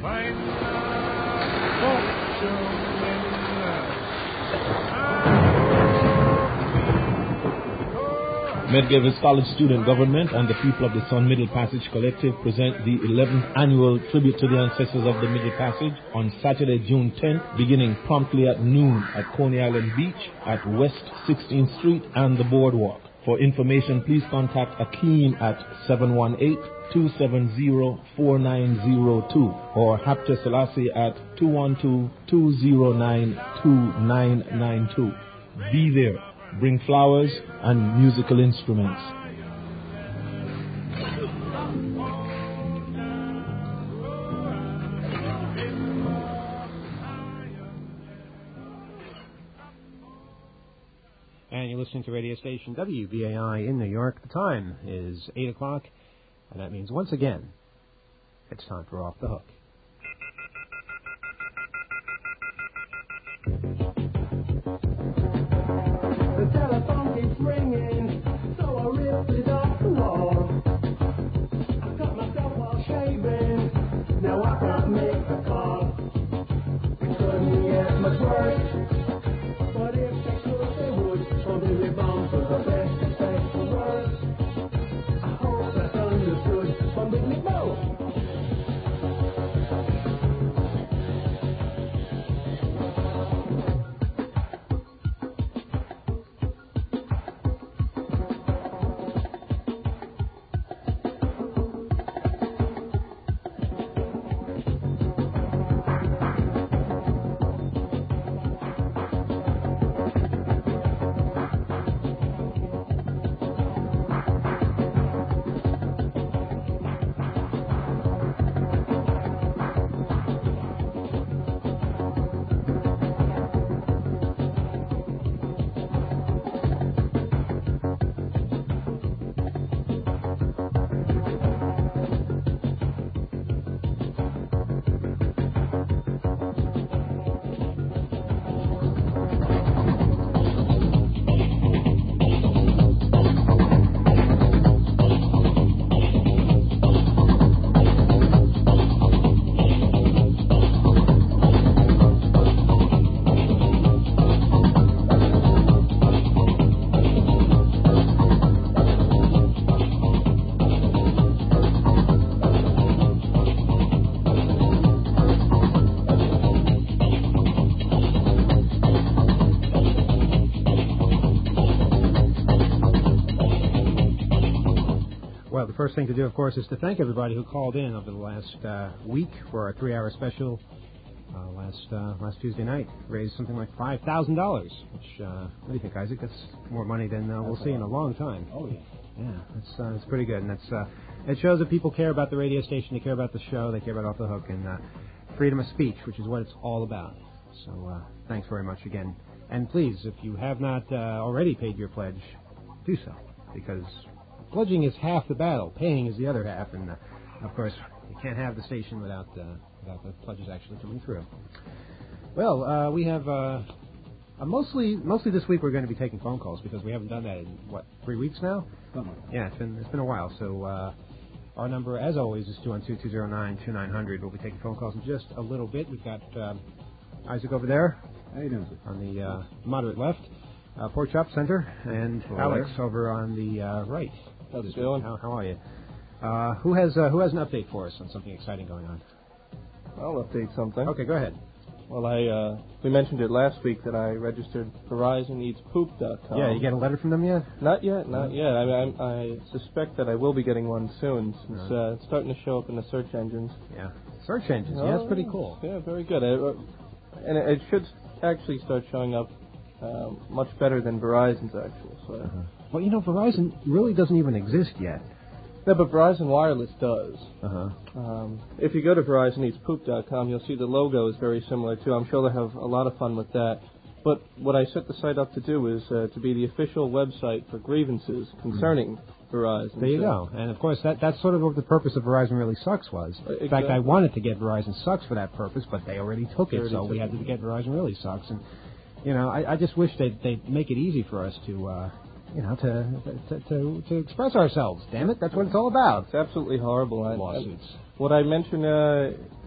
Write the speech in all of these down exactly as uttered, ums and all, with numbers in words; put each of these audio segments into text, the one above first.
Medgar Evers College Student Government and the people of the Sun Middle Passage Collective present the eleventh annual tribute to the ancestors of the Middle Passage on Saturday, June tenth, beginning promptly at noon at Coney Island Beach at West sixteenth Street and the Boardwalk. For information, please contact Akeem at seven one eight, two seven zero, four nine zero two or Hapte Selassie at two one two, two zero nine, two nine nine two. Be there. Bring flowers and musical instruments. And you're listening to radio station W B A I in New York. The time is eight o'clock, and that means once again, it's time for Off the Hook. The telephone keeps ringing, so I ripped it off the wall. I cut myself while shaving, now I can't make a call. It couldn't get much worse, but if they could, they would. So they live on to the best, expect the worst. I hope that's understood from Big Nick Mo. The first thing to do, of course, is to thank everybody who called in over the last uh, week for our three-hour special uh, last uh, last Tuesday night. Raised something like five thousand dollars, which, uh, what do you think, Isaac? That's more money than uh, we'll see in a long time. Oh, yeah. Yeah, it's, uh, it's pretty good. And that's, uh, it shows that people care about the radio station, they care about the show, they care about Off the Hook, and uh, freedom of speech, which is what it's all about. So uh, thanks very much again. And please, if you have not uh, already paid your pledge, do so, because pledging is half the battle. Paying is the other half. And, uh, of course, you can't have the station without uh, without the pledges actually coming through. Well, uh, we have... Uh, uh, mostly mostly this week we're going to be taking phone calls because we haven't done that in, what, three weeks now? Something. Yeah, it's been, it's been a while. So uh, our number, as always, is two one two, two zero nine, two nine zero zero. We'll be taking phone calls in just a little bit. We've got um, Isaac over there. How you doing, sir? On the uh, moderate left. Uh, Pork Chop Center. And Hello Alex there. over on the uh, right. How's it going? How, how are you? Uh, who has uh, who has an update for us on something exciting going on? I'll update something. Okay, go ahead. Well, I uh, we mentioned it last week that I registered Verizon Eats Poop dot com. Yeah, you get a letter from them yet? Not yet, not yet. I, I, I suspect that I will be getting one soon, since Uh-huh. uh, it's starting to show up in the search engines. Yeah. Search engines, yeah, that's pretty cool. Yeah, very good. I, uh, and it, it should actually start showing up uh, much better than Verizon's actual. So. Uh-huh. Well, you know, Verizon really doesn't even exist yet. Yeah, but Verizon Wireless does. Uh-huh. Um, if you go to Verizon Eats Poop dot com, you'll see the logo is very similar, too. I'm sure they'll have a lot of fun with that. But what I set the site up to do is uh, to be the official website for grievances concerning mm-hmm. Verizon. There you so. go. And, of course, that that's sort of what the purpose of Verizon Really Sucks was. Uh, exactly. In fact, I wanted to get Verizon Sucks for that purpose, but they already took it, already so took we it. had to get Verizon Really Sucks. And, you know, I, I just wish they'd, they'd make it easy for us to... Uh, You know, to, to to to express ourselves. Damn it, that's what it's all about. It's absolutely horrible. I, Lawsuits. I, what I mentioned uh,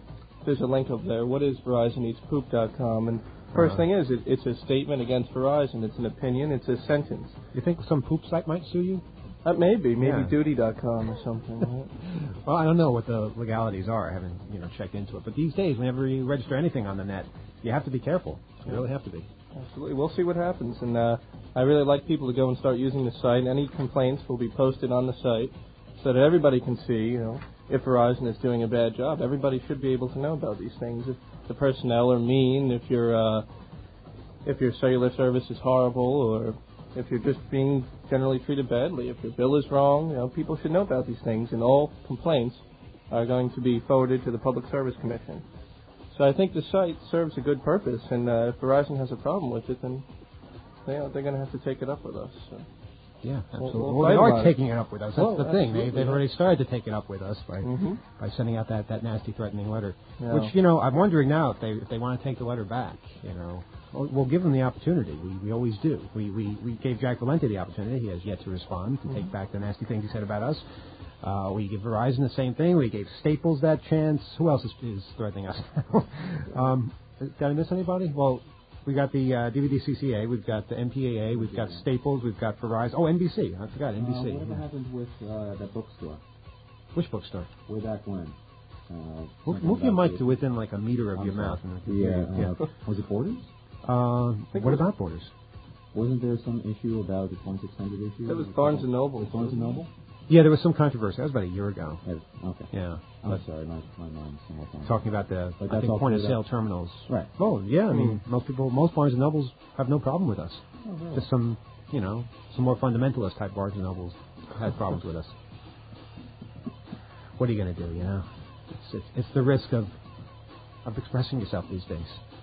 there's a link up there. What is Verizon Eats Poop dot com? And first Uh-huh. thing is, it, it's a statement against Verizon. It's an opinion. It's a sentence. You think some poop site might sue you? Uh, maybe, maybe Yeah. duty dot com or something. Right? Well, I don't know what the legalities are. I haven't, you know, checked into it. But these days, whenever you register anything on the net, you have to be careful. You really have to be. Absolutely. We'll see what happens. And uh, I really like people to go and start using the site. Any complaints will be posted on the site so that everybody can see, you know, if Verizon is doing a bad job. Everybody should be able to know about these things. If the personnel are mean, if your uh, if your cellular service is horrible, or if you're just being generally treated badly, if your bill is wrong, you know, people should know about these things. And all complaints are going to be forwarded to the Public Service Commission. So I think the site serves a good purpose, and uh, if Verizon has a problem with it, then they, they're going to have to take it up with us. So. Yeah, We'll- absolutely. we'll Well, they fight are about it. taking it up with us. That's Well, the thing. They, absolutely, they've yeah. already started to take it up with us by Mm-hmm. by sending out that, that nasty, threatening letter. Yeah. Which, you know, I'm wondering now if they if they want to take the letter back. You know, we'll, we'll give them the opportunity. We we always do. We we, we gave Jack Valenti the opportunity. He has yet to respond to Mm-hmm. take back the nasty things he said about us. Uh, we give Verizon the same thing. We gave Staples that chance. Who else is, is threatening us? um, did I miss anybody? Well. We got the uh, D V D C C A, we've got the M P A A, we've got Staples, we've got Verizon. Oh, N B C. I forgot N B C. Uh, whatever yeah. happened with uh, that bookstore Which bookstore? way back when? Uh, Move, move your mic to within like a meter of I'm your sorry. mouth. And I can hear Yeah, you. uh, was it Borders? Uh, what about Borders? Wasn't there some issue about the twenty-six hundred issue? That was Barnes and Noble. Was Barnes and Noble? Yeah, there was some controversy. That was about a year ago. Yes. Okay. Yeah. I'm But sorry, my, my mind's somewhat on. talking about the But I that's think all point of cleared sale up. terminals. Right. Oh yeah, I mean most people, most Barnes and Nobles have no problem with us. Oh, really? Just some, you know, some more fundamentalist type Barnes and Nobles had problems with us. What are you going to do? You know, it's, it's it's the risk of of expressing yourself these days.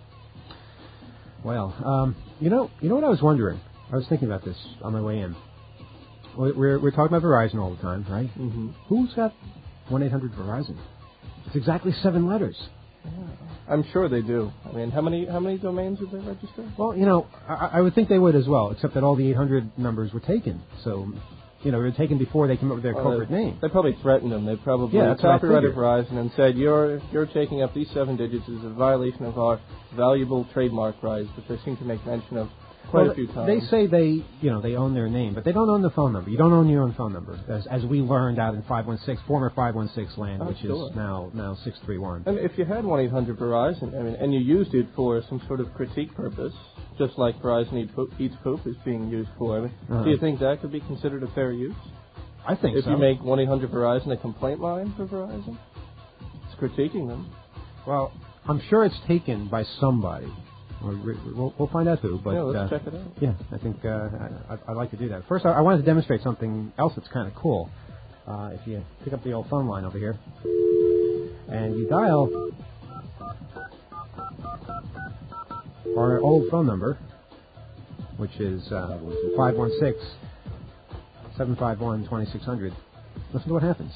Well, um, you know, you know what I was wondering. I was thinking about this on my way in. We're we're, we're talking about Verizon all the time, right? Mm-hmm. Who's got one eight hundred Verizon? It's exactly seven letters. I'm sure they do. I mean, how many how many domains did they register? Well, you know, I, I would think they would as well, except that all the eight hundred numbers were taken. So, you know, they were taken before they came up with their Well, corporate they, name. They probably threatened them. They probably Yeah, that's what I copyrighted figured. Verizon and said, "You're you're taking up these seven digits as a violation of our valuable trademark rights," which they seem to make mention of quite Well, a few times. They say they, you know, they own their name, but they don't own the phone number. You don't own your own phone number, as, as we learned out in five one six, former five one six land, Oh, which sure. is now now six three one. And if you had one eight hundred Verizon, I mean, and you used it for some sort of critique purpose, just like Verizon Eat Poop, Eats Poop is being used for, I mean, Uh-huh. do you think that could be considered a fair use? I think If so. you make one eight hundred Verizon a complaint line for Verizon, it's critiquing them. Well, I'm sure it's taken by somebody. We'll, we'll, we'll find out who. But yeah, let's uh, check it out. Yeah, I think uh, I, I'd, I'd like to do that. First, I, I wanted to demonstrate something else that's kind of cool. Uh, if you pick up the old phone line over here, and you dial our old phone number, which is uh, five one six, seven five one, two six zero zero, listen to what happens.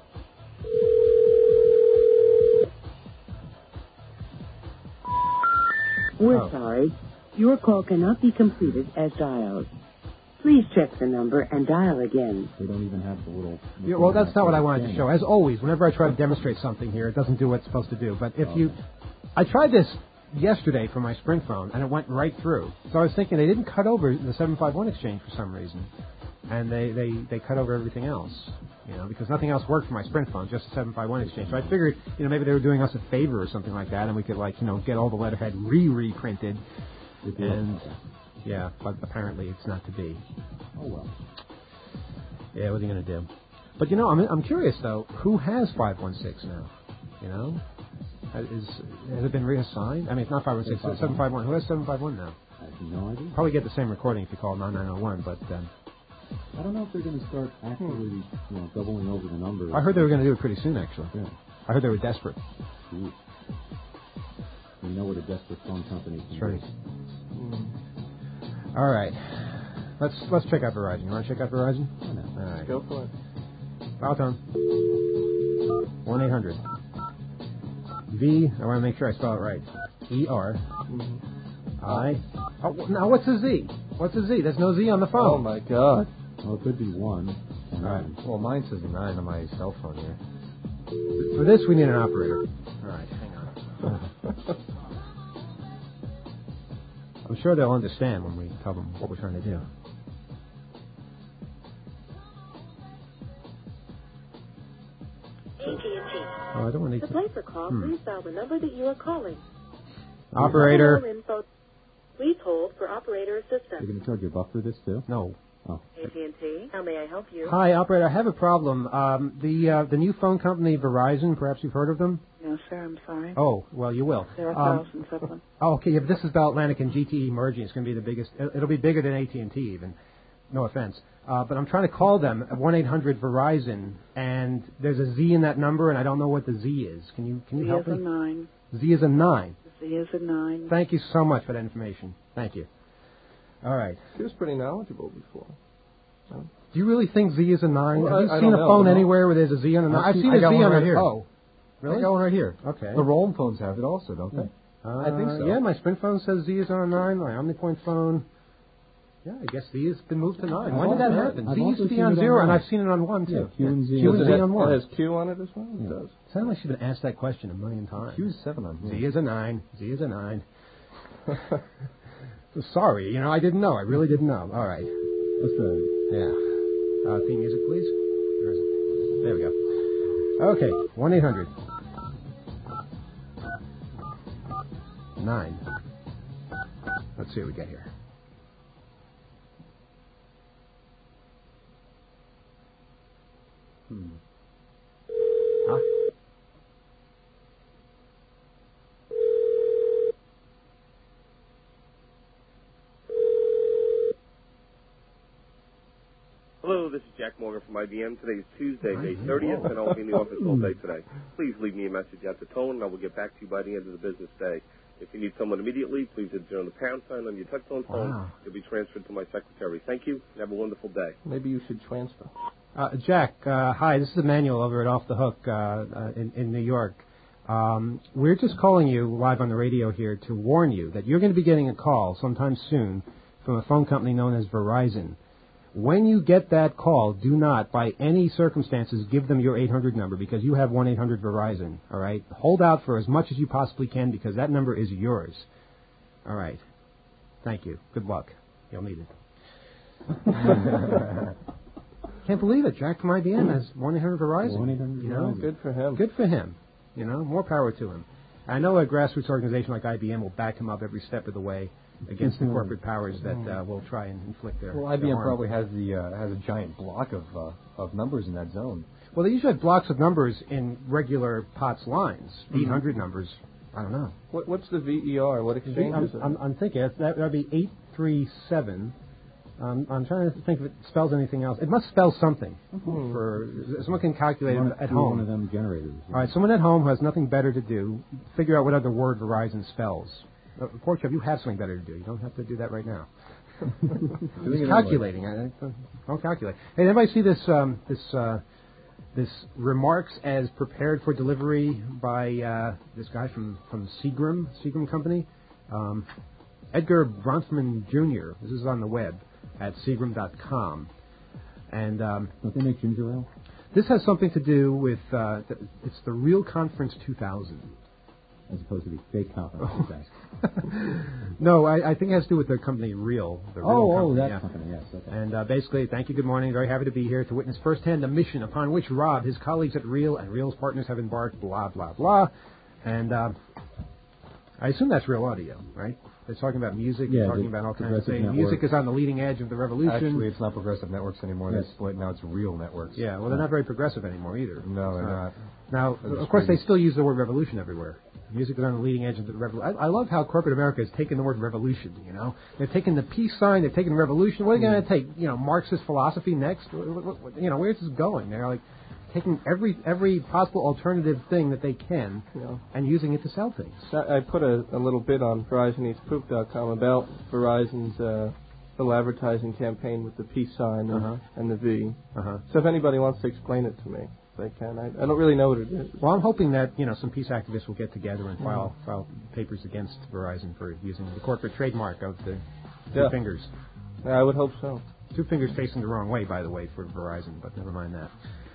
We're Oh. sorry. Your call cannot be completed as dialed. Please check the number and dial again. They don't even have the little... Yeah, well, that's not what I wanted to show. As always, whenever I try to demonstrate something here, it doesn't do what it's supposed to do. But if you... I tried this yesterday for my Sprint phone, and it went right through. So I was thinking they didn't cut over the seven five one exchange for some reason. And they, they, they cut over everything else, you know, because nothing else worked for my Sprint phone, just the seven five one exchange. So I figured, you know, maybe they were doing us a favor or something like that, and we could, like, you know, get all the letterhead re-reprinted. And, yeah, but apparently it's not to be. Oh, well. Yeah, what are you going to do? But, you know, I'm I'm curious, though, who has five one six now? You know? Is, has it been reassigned? I mean, it's not five one six, it's seven five one. Who has seven five one now? I have no idea. Probably get the same recording if you call nine nine zero one, but um, I don't know if they're going to start actually, you know, doubling over the numbers. I heard they were going to do it pretty soon, actually. Yeah. I heard they were desperate. Jeez. You know what a desperate phone company can That's right. do. All right. Let's let's check out Verizon. You want to check out Verizon? Why not? All right. Go for it. Dial tone. one eight hundred. V, I want to make sure I spell it right. E R I. Oh, now, what's a Z? What's a Z? There's no Z on the phone. Oh, my God. Well, it could be one. And All right. nine. Well, mine says nine on my cell phone here. For this, we need an operator. All right, hang on. I'm sure they'll understand when we tell them what we're trying to do. A T and T. Oh, I don't want to... To place a call, Hmm. please dial the number that you are calling. Operator. Hello, info. Please hold for operator assistance. You're going to charge a buck for this, too? No. Oh. A T and T, how may I help you? Hi, operator. I have a problem. Um, the uh, the new phone company, Verizon, perhaps you've heard of them? No, sir, I'm sorry. Oh, well, you will. There are Um, thousands of them. Oh, okay. Yeah, but this is about Atlantic and G T E merging. It's going to be the biggest. It'll be bigger than A T and T even. No offense. Uh, but I'm trying to call them at one eight hundred Verizon, and there's a Z in that number, and I don't know what the Z is. Can you can you Z help is a me? nine. Z is a nine. Z is a nine. Thank you so much for that information. Thank you. All right. She was pretty knowledgeable before. So. Do you really think Z is a nine? Well, Have you I- I seen don't a know, phone no. anywhere where there's a Z on a nine? I've seen I a Z got one on right a here. Oh, really? I got one right here. Okay. The Roland phones have it also, don't they? Uh, I think so. Yeah, my Sprint phone says Z is on a nine. My OmniPoint phone. Yeah, I guess Z has been moved to nine. I've When did that also- happen? I've Z used also to be seen on it on zero, and one. I've seen it on one, too. Yeah, Q and Z. Q and Does Z it, on one. it has Q on it as well? Yeah. It does. Sounds like she's been asked that question a million times. Q is seven on here. Z is a nine. Z is a nine. So sorry, you know, I didn't know. I really didn't know. All right. Let's try it. Yeah. Uh, theme music, please. Where is it? There we go. Okay. one eight hundred. Nine. Let's see what we get here. Hmm. Huh? Hello, this is Jack Morgan from I B M. Today is Tuesday, May thirtieth, and I'll be in the office all day today. Please leave me a message at the tone, and I will get back to you by the end of the business day. If you need someone immediately, please hit on the pound sign on your touch-tone phone. Wow. You'll be transferred to my secretary. Thank you, and have a wonderful day. Maybe you should transfer. Uh, Jack, uh, hi, this is Emmanuel over at Off the Hook uh, uh, in, in New York. Um, we're just calling you live on the radio here to warn you that you're going to be getting a call sometime soon from a phone company known as Verizon. When you get that call, do not, by any circumstances, give them your eight hundred number because you have one eight hundred Verizon, all right? Hold out for as much as you possibly can because that number is yours. All right. Thank you. Good luck. You'll need it. Can't believe it. Jack from I B M has one eight hundred Verizon. one eight hundred You know, Verizon. Good for him. good for him. You know, more power to him. I know a grassroots organization like I B M will back him up every step of the way against the corporate powers that uh, will try and inflict their. Well, I B M their harm. probably has the uh, has a giant block of uh, of numbers in that zone. Well, they usually have blocks of numbers in regular P O T S lines. Mm-hmm. eight hundred numbers. I don't know. What, what's the V E R? What exchange I'm, is it? I'm, I'm thinking that that would be eight three seven. Um, I'm trying to think if it spells anything else. It must spell something. Hmm. For someone can calculate Run it it at through home. one of them generators. All right, someone at home who has nothing better to do, figure out what other word Verizon spells. Uh, Porkchop, you have something better to do. You don't have to do that right now. Doing it He's anyway. calculating. I, I, don't calculate. Hey, did anybody see this um, this uh, this remarks as prepared for delivery by uh, this guy from from Seagram Seagram Company, um, Edgar Bronfman Junior This is on the web at Seagram dot com, and um, Don't they make ginger ale? this has something to do with uh, th- it's the Real Conference two thousand. As opposed to the fake conference. guys. No, I, I think it has to do with the company Real. The Real Oh, oh, company, that yeah. company, yes. Okay. And uh, basically, thank you, good morning. Very happy to be here to witness firsthand the mission upon which Rob, his colleagues at Real, and Real's partners have embarked, blah, blah, blah. And uh, I assume that's Real Audio, right? They're talking about music, Yeah, they're talking the about all kinds of Progressive things. Network. Music is on the leading edge of the revolution. Actually, it's not Progressive Networks anymore. Yes. They split. Now it's Real Networks. Yeah, well, they're not very progressive anymore either. No, they're Uh, not. Now, They're of just course, they crazy. still use the word revolution everywhere. Music is on the leading edge of the revolution. I, I love how corporate America has taken the word revolution, you know. They've taken the peace sign, they've taken revolution. What are they going to take? You know, Marxist philosophy next? What, what, what, you know, where's this going? They're like taking every every possible alternative thing that they can Yeah. and using it to sell things. I, I put a, a little bit on Verizon Eats Poop dot com about Verizon's uh, little advertising campaign with the peace sign and, Uh-huh. and the V. Uh-huh. So if anybody wants to explain it to me, they can. I, I don't really know what it is. Well, I'm hoping that, you know, some peace activists will get together and file file papers against Verizon for using the corporate trademark of the two Yeah. fingers. I would hope so. Two fingers facing the wrong way, by the way, for Verizon, but never mind that.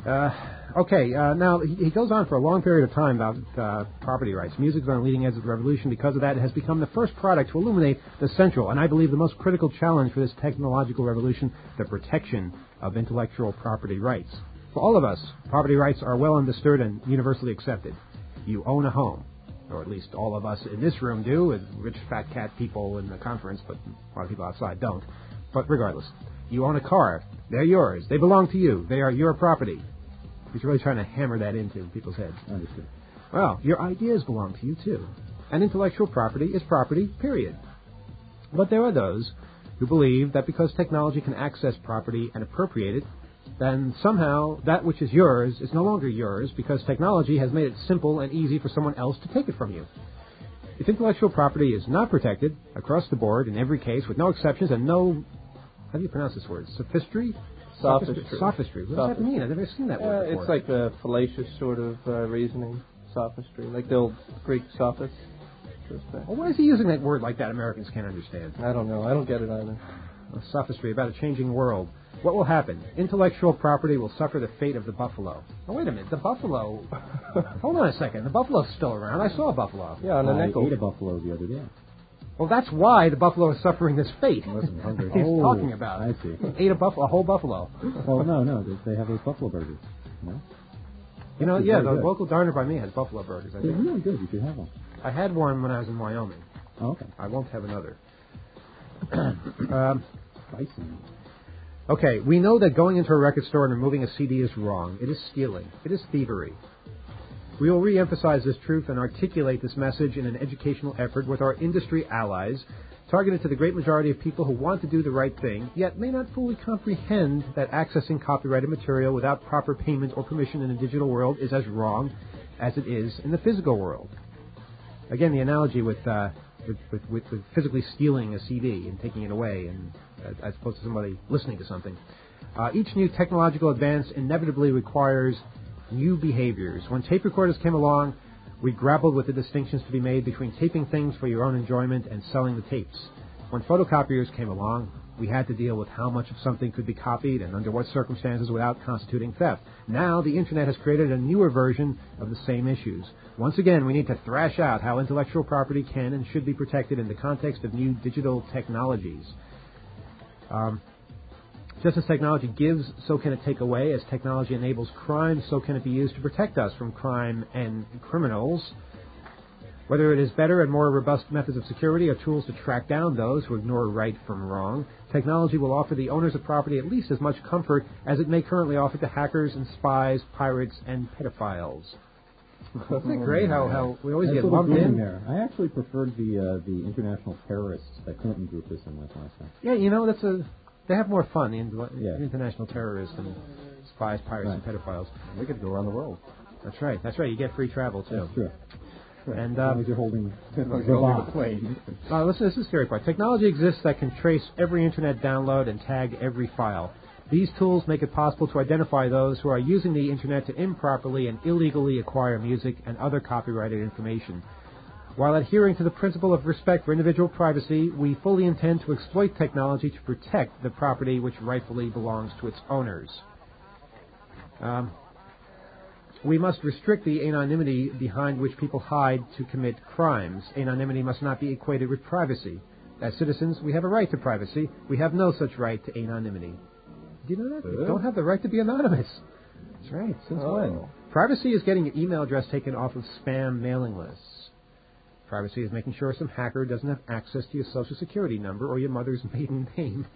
Uh, okay, uh, now he, he goes on for a long period of time about uh, property rights. Music is on the leading edge of the revolution. Because of that, it has become the first product to illuminate the central, and I believe the most critical challenge for this technological revolution, the protection of intellectual property rights. For all of us, property rights are well understood and universally accepted. You own a home, or at least all of us in this room do, and rich fat cat people in the conference, but a lot of people outside don't. But regardless, you own a car. They're yours. They belong to you. They are your property. He's really trying to hammer that into people's heads. Understood. Well, your ideas belong to you, too. And intellectual property is property, period. But there are those who believe that because technology can access property and appropriate it, then somehow that which is yours is no longer yours because technology has made it simple and easy for someone else to take it from you. If intellectual property is not protected across the board in every case with no exceptions and no, how do you pronounce this word, sophistry? Sophistry. Sophistry. What does that mean? I've never seen that word Uh, before. it's like a fallacious sort of uh, reasoning, sophistry, like the old Greek sophists. Well, why is he using that word like that Americans can't understand? I don't know. I don't get it either. A sophistry about a changing world. What will happen? Intellectual property will suffer the fate of the buffalo. Oh, wait a minute. The buffalo... Hold on a second. The buffalo's still around. I saw a buffalo. Yeah, on a I nickel. ate a buffalo the other day. Well, that's why the buffalo is suffering this fate. I wasn't hungry. He's Oh, talking about. I see. Ate a buffalo, a whole buffalo. Oh, no, no. They they have those buffalo burgers. No? You know, That's yeah, very the good. local diner by me has buffalo burgers, I They're think. really good. You should have one. I had one when I was in Wyoming. Oh, okay. I won't have another. um, Bison. okay, we know that going into a record store and removing a C D is wrong. It is stealing. It is thievery. We will re-emphasize this truth and articulate this message in an educational effort with our industry allies, targeted to the great majority of people who want to do the right thing, yet may not fully comprehend that accessing copyrighted material without proper payment or permission in the digital world is as wrong as it is in the physical world. Again, the analogy with uh, with, with, with, with physically stealing a C D and taking it away, and uh, as opposed to somebody listening to something. Uh, each new technological advance inevitably requires new behaviors. When tape recorders came along, we grappled with the distinctions to be made between taping things for your own enjoyment and selling the tapes. When photocopiers came along, we had to deal with how much of something could be copied and under what circumstances without constituting theft. Now, the Internet has created a newer version of the same issues. Once again, we need to thrash out how intellectual property can and should be protected in the context of new digital technologies. Um, just as technology gives, so can it take away. As technology enables crime, so can it be used to protect us from crime and criminals. Whether it is better and more robust methods of security or tools to track down those who ignore right from wrong, technology will offer the owners of property at least as much comfort as it may currently offer to hackers and spies, pirates, and pedophiles. Isn't it great how, how we always Nice get little lumped grouping in? there. I actually preferred the uh, the international terrorists that Clinton group this in with last time. Yeah, you know, that's a they have more fun, the in- Yeah. international terrorists and spies, pirates, Right. and pedophiles. We could go around the world. That's right. That's right. You get free travel, too. That's true. And As long um, as you're holding As long as the you're holding box. the plane. Uh, listen, this is the scary part. Technology exists that can trace every Internet download and tag every file. These tools make it possible to identify those who are using the Internet to improperly and illegally acquire music and other copyrighted information. While adhering to the principle of respect for individual privacy, we fully intend to exploit technology to protect the property which rightfully belongs to its owners. Um, We must restrict the anonymity behind which people hide to commit crimes. Anonymity must not be equated with privacy. As citizens, we have a right to privacy. We have no such right to anonymity. Do you know that? You don't have the right to be anonymous. That's right. Since Oh. when? Privacy is getting your email address taken off of spam mailing lists. Privacy is making sure some hacker doesn't have access to your social security number or your mother's maiden name.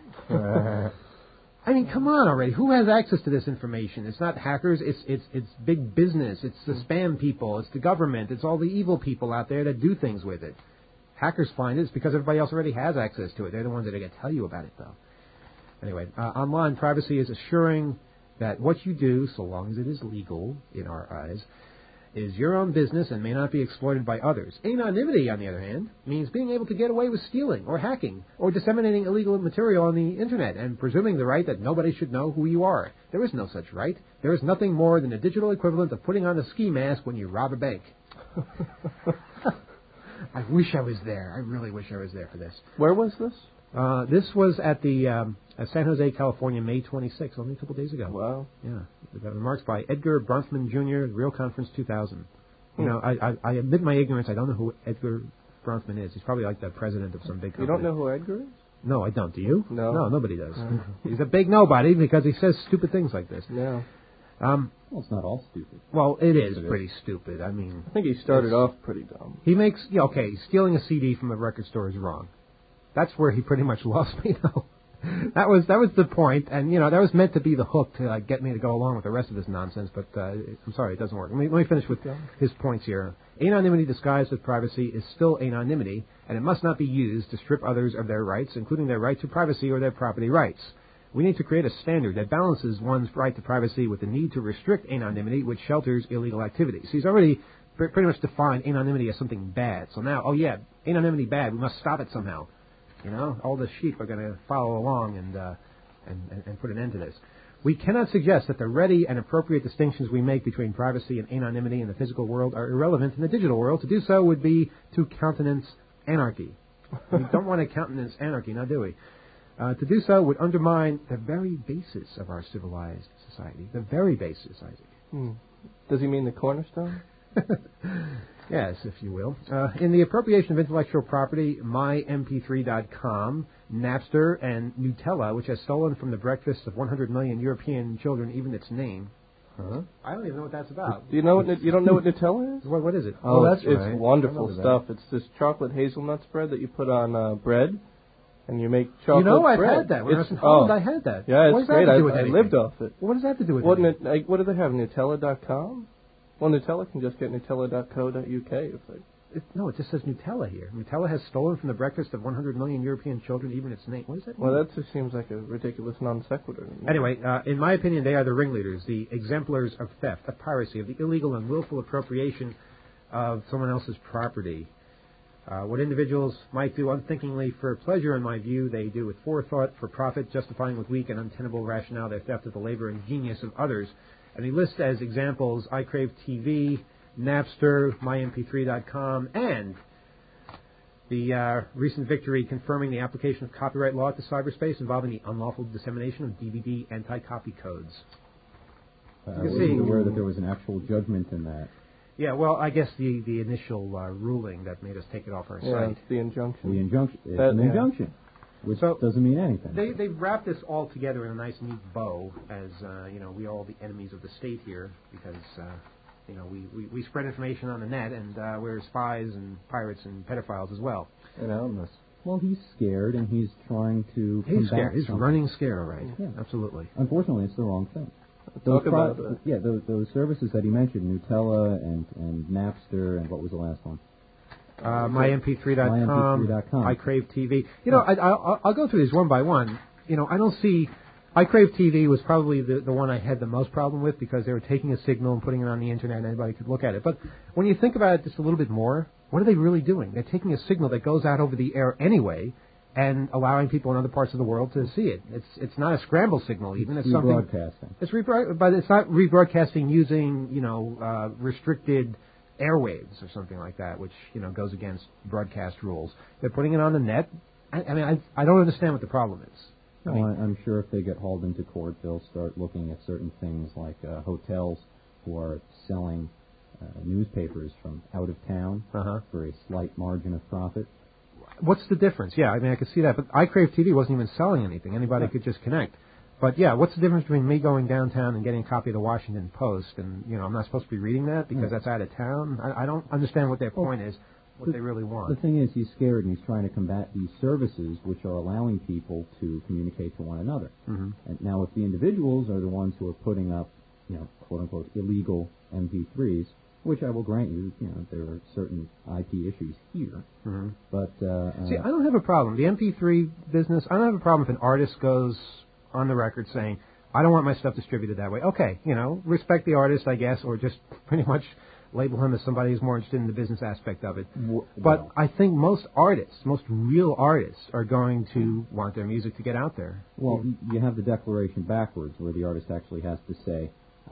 I mean, come on already. Who has access to this information? It's not hackers. It's it's it's big business. It's the spam people. It's the government. It's all the evil people out there that do things with it. Hackers find it. It's because everybody else already has access to it. They're the ones that are going to tell you about it, though. Anyway, uh, online privacy is assuring that what you do, so long as it is legal in our eyes, is your own business and may not be exploited by others. Anonymity, on the other hand, means being able to get away with stealing or hacking or disseminating illegal material on the Internet and presuming the right that nobody should know who you are. There is no such right. There is nothing more than a digital equivalent of putting on a ski mask when you rob a bank. I wish I was there. I really wish I was there for this. Where was this? Uh, this was at the um, at San Jose, California, May twenty-sixth, only a couple days ago. Wow. Yeah. We've got remarks by Edgar Bronfman Junior, Real Conference two thousand. You Hmm. know, I, I, I admit my ignorance. I don't know who Edgar Bronfman is. He's probably like the president of some big company. You don't know who Edgar is? No, I don't. Do you? No. No, nobody does. No. He's a big nobody because he says stupid things like this. Yeah. Um, Well, it's not all stupid. well, it is It is. pretty stupid. I mean, I think he started off pretty dumb. he makes, yeah, okay, stealing a C D from a record store is wrong. That's where he pretty much lost me, though. That was that was the point, and you know that was meant to be the hook to like, get me to go along with the rest of this nonsense. But uh, I'm sorry, it doesn't work. Let me, let me finish with his points here. Anonymity disguised as privacy is still anonymity, and it must not be used to strip others of their rights, including their right to privacy or their property rights. We need to create a standard that balances one's right to privacy with the need to restrict anonymity, which shelters illegal activities. He's already pr- pretty much defined anonymity as something bad. So now, oh yeah, anonymity bad. We must stop it somehow. You know, all the sheep are going to follow along and, uh, and, and and put an end to this. We cannot suggest that the ready and appropriate distinctions we make between privacy and anonymity in the physical world are irrelevant in the digital world. To do so would be to countenance anarchy. We don't want to countenance anarchy, now do we? Uh, to do so would undermine the very basis of our civilized society. The very basis, Isaac. Hmm. Does he mean the cornerstone? Yes, if you will. Uh, in the appropriation of intellectual property, my M P three dot com, Napster, and Nutella, which has stolen from the breakfast of one hundred million European children even its name. Huh? I don't even know what that's about. Do you know what you don't know what Nutella is? What, what is it? Oh, that's it's, right. it's wonderful I know stuff. It's this chocolate hazelnut spread that you put on uh, bread, and you make chocolate You know, I've bread. had that. When It's- I was in Holland, oh. I had that. Yeah, What it's does that great. have to I, do with I anything? lived off it. What does that have to do with What, anything? like, what do they have? Nutella dot com? Well, Nutella can just get Nutella dot co dot U K if they... It, no, it just says Nutella here. Nutella has stolen from the breakfast of one hundred million European children even its name. What does that mean? Well, that just seems like a ridiculous non sequitur. Anyway, uh, in my opinion, they are the ringleaders, the exemplars of theft, of piracy, of the illegal and willful appropriation of someone else's property. Uh, what individuals might do unthinkingly for pleasure, in my view, they do with forethought, for profit, justifying with weak and untenable rationale their theft of the labor and genius of others. And he lists as examples I Crave T V, Napster, my M P three dot com, and the uh, recent victory confirming the application of copyright law to cyberspace involving the unlawful dissemination of D V D anti-copy codes. Uh, I You can wasn't see- aware that there was an actual judgment in that. Yeah, well, I guess the, the initial uh, ruling that made us take it off our Yeah, site. it's the injunction. The injunction, it's That- an yeah. injunction, which So, doesn't mean anything. They they wrap this all together in a nice neat bow, as uh, you know, we are all the enemies of the state here because uh, you know we, we, we spread information on the net, and uh, we're spies and pirates and pedophiles as well. And Almus. Well, he's scared, and he's trying to He's combat scared. He's something. running scared, all right. Yeah. Absolutely. Unfortunately, it's the wrong thing. Talk Those about pro- that. Yeah, those, those services that he mentioned, Nutella and, and Napster, and what was the last one? Uh, my M P three dot com, my M P three dot com. I Crave T V. You know, I, I'll, I'll go through these one by one. You know, I don't see. I Crave T V was probably the, the one I had the most problem with because they were taking a signal and putting it on the internet and anybody could look at it. But when you think about it just a little bit more, what are they really doing? They're taking a signal that goes out over the air anyway and allowing people in other parts of the world to see it. It's it's not a scramble signal even. It's, something. Rebroadcasting. It's rebroad, but it's not rebroadcasting using you know uh, restricted airwaves or something like that, which you know goes against broadcast rules. They're putting it on the net. I, I mean, I, I don't understand what the problem is. I Well, mean, I- I'm sure if they get hauled into court, they'll start looking at certain things like uh, hotels who are selling uh, newspapers from out of town Uh-huh. for a slight margin of profit. what's the difference? Yeah, I mean, I could see that, but I Crave T V wasn't even selling anything. Anybody could just connect. But yeah, what's the difference between me going downtown and getting a copy of the Washington Post, and you know, I'm not supposed to be reading that because Yeah. that's out of town? I, I don't understand what their Well, point is, what the, they really want. The thing is, he's scared and he's trying to combat these services which are allowing people to communicate to one another. Mm-hmm. And now, if the individuals are the ones who are putting up, you know, quote unquote, illegal M P threes, which I will grant you, you know, there are certain I P issues here. Mm-hmm. But uh, See, uh, I don't have a problem. The M P three business, I don't have a problem if an artist goes on the record saying, I don't want my stuff distributed that way. Okay, you know, respect the artist, I guess, or just pretty much label him as somebody who's more interested in the business aspect of it. w- But well, I think most artists, most real artists, are going to want their music to get out there. well, y- you have the declaration backwards, where the artist actually has to say, "I'm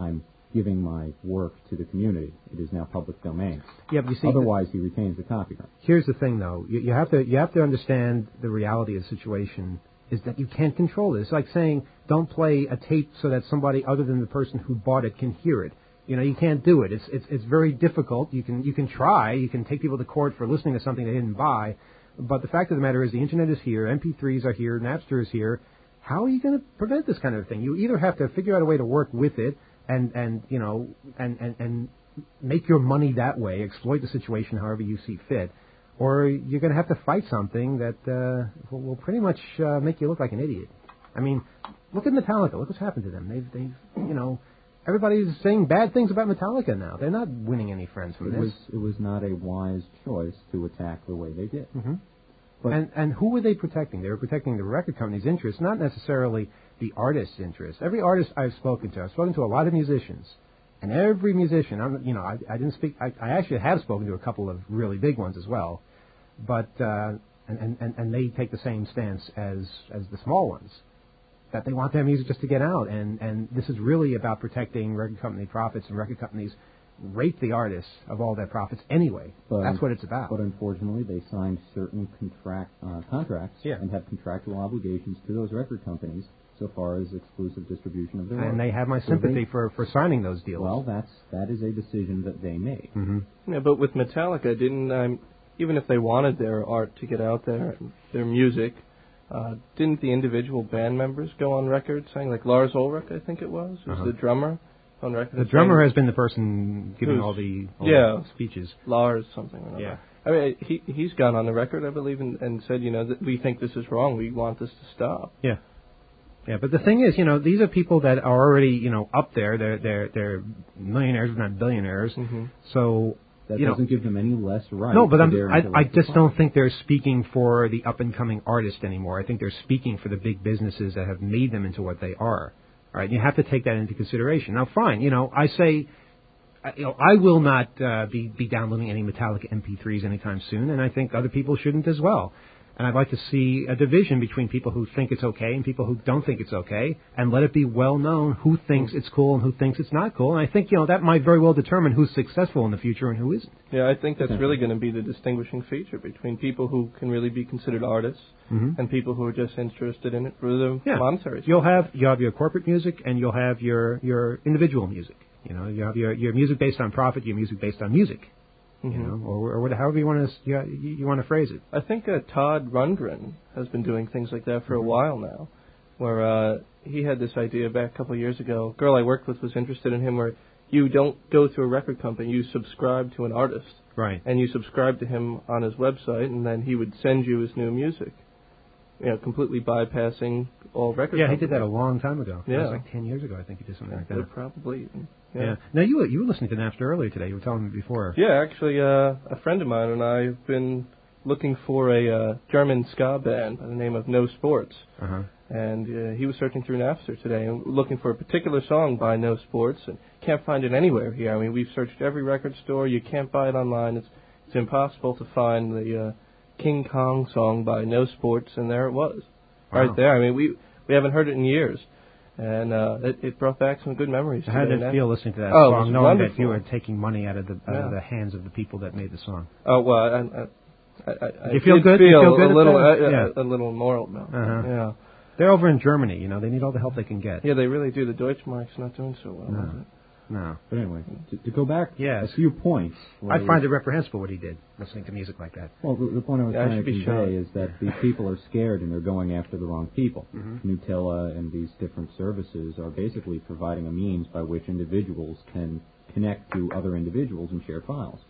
giving my work to the community. It is now public domain. Yeah, but you see, otherwise he retains the copyright. Here's the thing, though. You, you have to you have to understand the reality of the situation is that you can't control it. It's like saying don't play a tape so that somebody other than the person who bought it can hear it. You know, you can't do it. It's it's it's very difficult. You can you can try. You can take people to court for listening to something they didn't buy. But the fact of the matter is the Internet is here. M P threes are here. Napster is here. How are you going to prevent this kind of thing? You either have to figure out a way to work with it and, and you know, and, and, and make your money that way, exploit the situation however you see fit, or you're going to have to fight something that uh, will, will pretty much uh, make you look like an idiot. I mean, look at Metallica. Look what's happened to them. They've, they've, you know, everybody's saying bad things about Metallica now. They're not winning any friends from it this. Was, it was not a wise choice to attack the way they did. Mm-hmm. But and and who were they protecting? They were protecting the record company's interests, not necessarily the artist's interests. Every artist I've spoken to, I've spoken to a lot of musicians, and every musician, I'm, you know, I, I didn't speak. I, I actually have spoken to a couple of really big ones as well, but uh, and, and and they take the same stance as as the small ones, that they want their music just to get out, and and this is really about protecting record company profits, and record companies rape the artists of all their profits anyway. But that's what it's about. But unfortunately, they signed certain contract uh, contracts yeah. and have contractual obligations to those record companies so far as exclusive distribution of their and work. they have my so sympathy they, for, for signing those deals. Well, that's that is a decision that they made. Mm-hmm. Yeah, but with Metallica, didn't um, even if they wanted their art to get out there, their music, uh, didn't the individual band members go on record saying, like Lars Ulrich, I think it was, was uh-huh. the drummer. On record the drummer has been the person giving all the all yeah, the speeches. Lars something or other. Yeah. I mean, he, he's gone on the record, I believe, and, and said, you know, that we think this is wrong. We want this to stop. Yeah. Yeah, but the thing is, you know, these are people that are already, you know, up there. They're they're they're millionaires, if not billionaires. Mm-hmm. So that you doesn't know, give them any less right. No, but I'm, I I just fun. don't think they're speaking for the up and coming artist anymore. I think they're speaking for the big businesses that have made them into what they are. All right, you have to take that into consideration. Now, fine, you know, I say, you know, I will not uh, be be downloading any Metallica M P threes anytime soon, and I think other people shouldn't as well. And I'd like to see a division between people who think it's okay and people who don't think it's okay, and let it be well known who thinks it's cool and who thinks it's not cool. And I think, you know, that might very well determine who's successful in the future and who isn't. Yeah, I think that's really going to be the distinguishing feature between people who can really be considered artists mm-hmm. and people who are just interested in it for the yeah. monetary. You'll have you'll have your corporate music and you'll have your, your individual music. You know, you have your your music based on profit, your music based on music. Mm-hmm. You know, or, or however you want to you, you want to phrase it. I think uh, Todd Rundgren has been doing things like that for mm-hmm. a while now, where uh, he had this idea back a couple of years ago. A girl I worked with was interested in him, where you don't go through a record company, you subscribe to an artist, right? And you subscribe to him on his website, and then he would send you his new music. You know, completely bypassing all record. Yeah, companies. he did that a long time ago. Yeah, that was like ten years ago. I think he did something like that. Yeah, probably. Yeah. yeah. Now you were, you were listening to Napster earlier today. You were telling me before. Yeah, actually, uh, a friend of mine and I have been looking for a uh, German ska band by the name of No Sports. Uh-huh. And uh, he was searching through Napster today and looking for a particular song by No Sports, and can't find it anywhere here. I mean, we've searched every record store. You can't buy it online. It's it's impossible to find the uh, King Kong song by No Sports, and there it was, wow. right there. I mean, we we haven't heard it in years. And uh, it, it brought back some good memories. How did it feel listening to that oh, song, knowing wonderful. that you were taking money out of the out yeah. of the hands of the people that made the song? Oh well, I, I, I, I you feel good? Feel you feel good a little, uh, yeah. a, a little moral about uh-huh. that. Yeah, they're over in Germany. You know, they need all the help they can get. Yeah, they really do. The Deutschmark's not doing so well. No. Is it? No. But anyway, to, to go back yes. a few points. I find it reprehensible what he did, listening to music like that. Well, the, the point I was yeah, trying I to convey shown. is that these people are scared and they're going after the wrong people. Mm-hmm. Nutella and these different services are basically providing a means by which individuals can connect to other individuals and share files.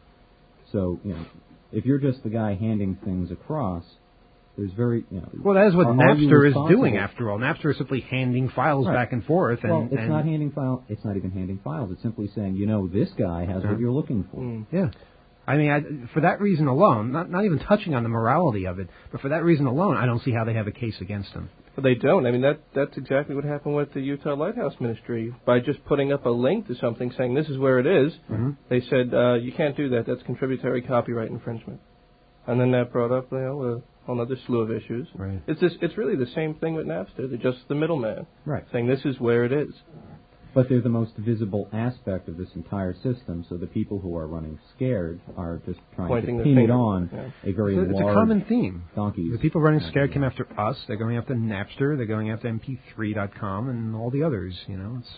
So, you know, if you're just the guy handing things across, there's very, you know... Well, that is what are, Napster are is doing, after all. Napster is simply handing files right. back and forth. And, well, it's and not handing file. It's not even handing files. It's simply saying, you know, this guy has uh-huh. what you're looking for. Mm. Yeah. I mean, I, for that reason alone, not not even touching on the morality of it, but for that reason alone, I don't see how they have a case against them. But they don't. I mean, that that's exactly what happened with the Utah Lighthouse Ministry. By just putting up a link to something saying this is where it is, mm-hmm. they said, uh, you can't do that. That's contributory copyright infringement. And then that brought up, you know, a whole other slew of issues. Right. It's just, it's really the same thing with Napster. They're just the middleman. Right. Saying this is where it is. But they're the most visible aspect of this entire system, so the people who are running scared are just trying Pointing to the pin it finger. on Yeah. a very It's a, it's large a common theme. donkey's. The people running scared came after us. They're going after Napster. They're going after M P three dot com and all the others. You know, it's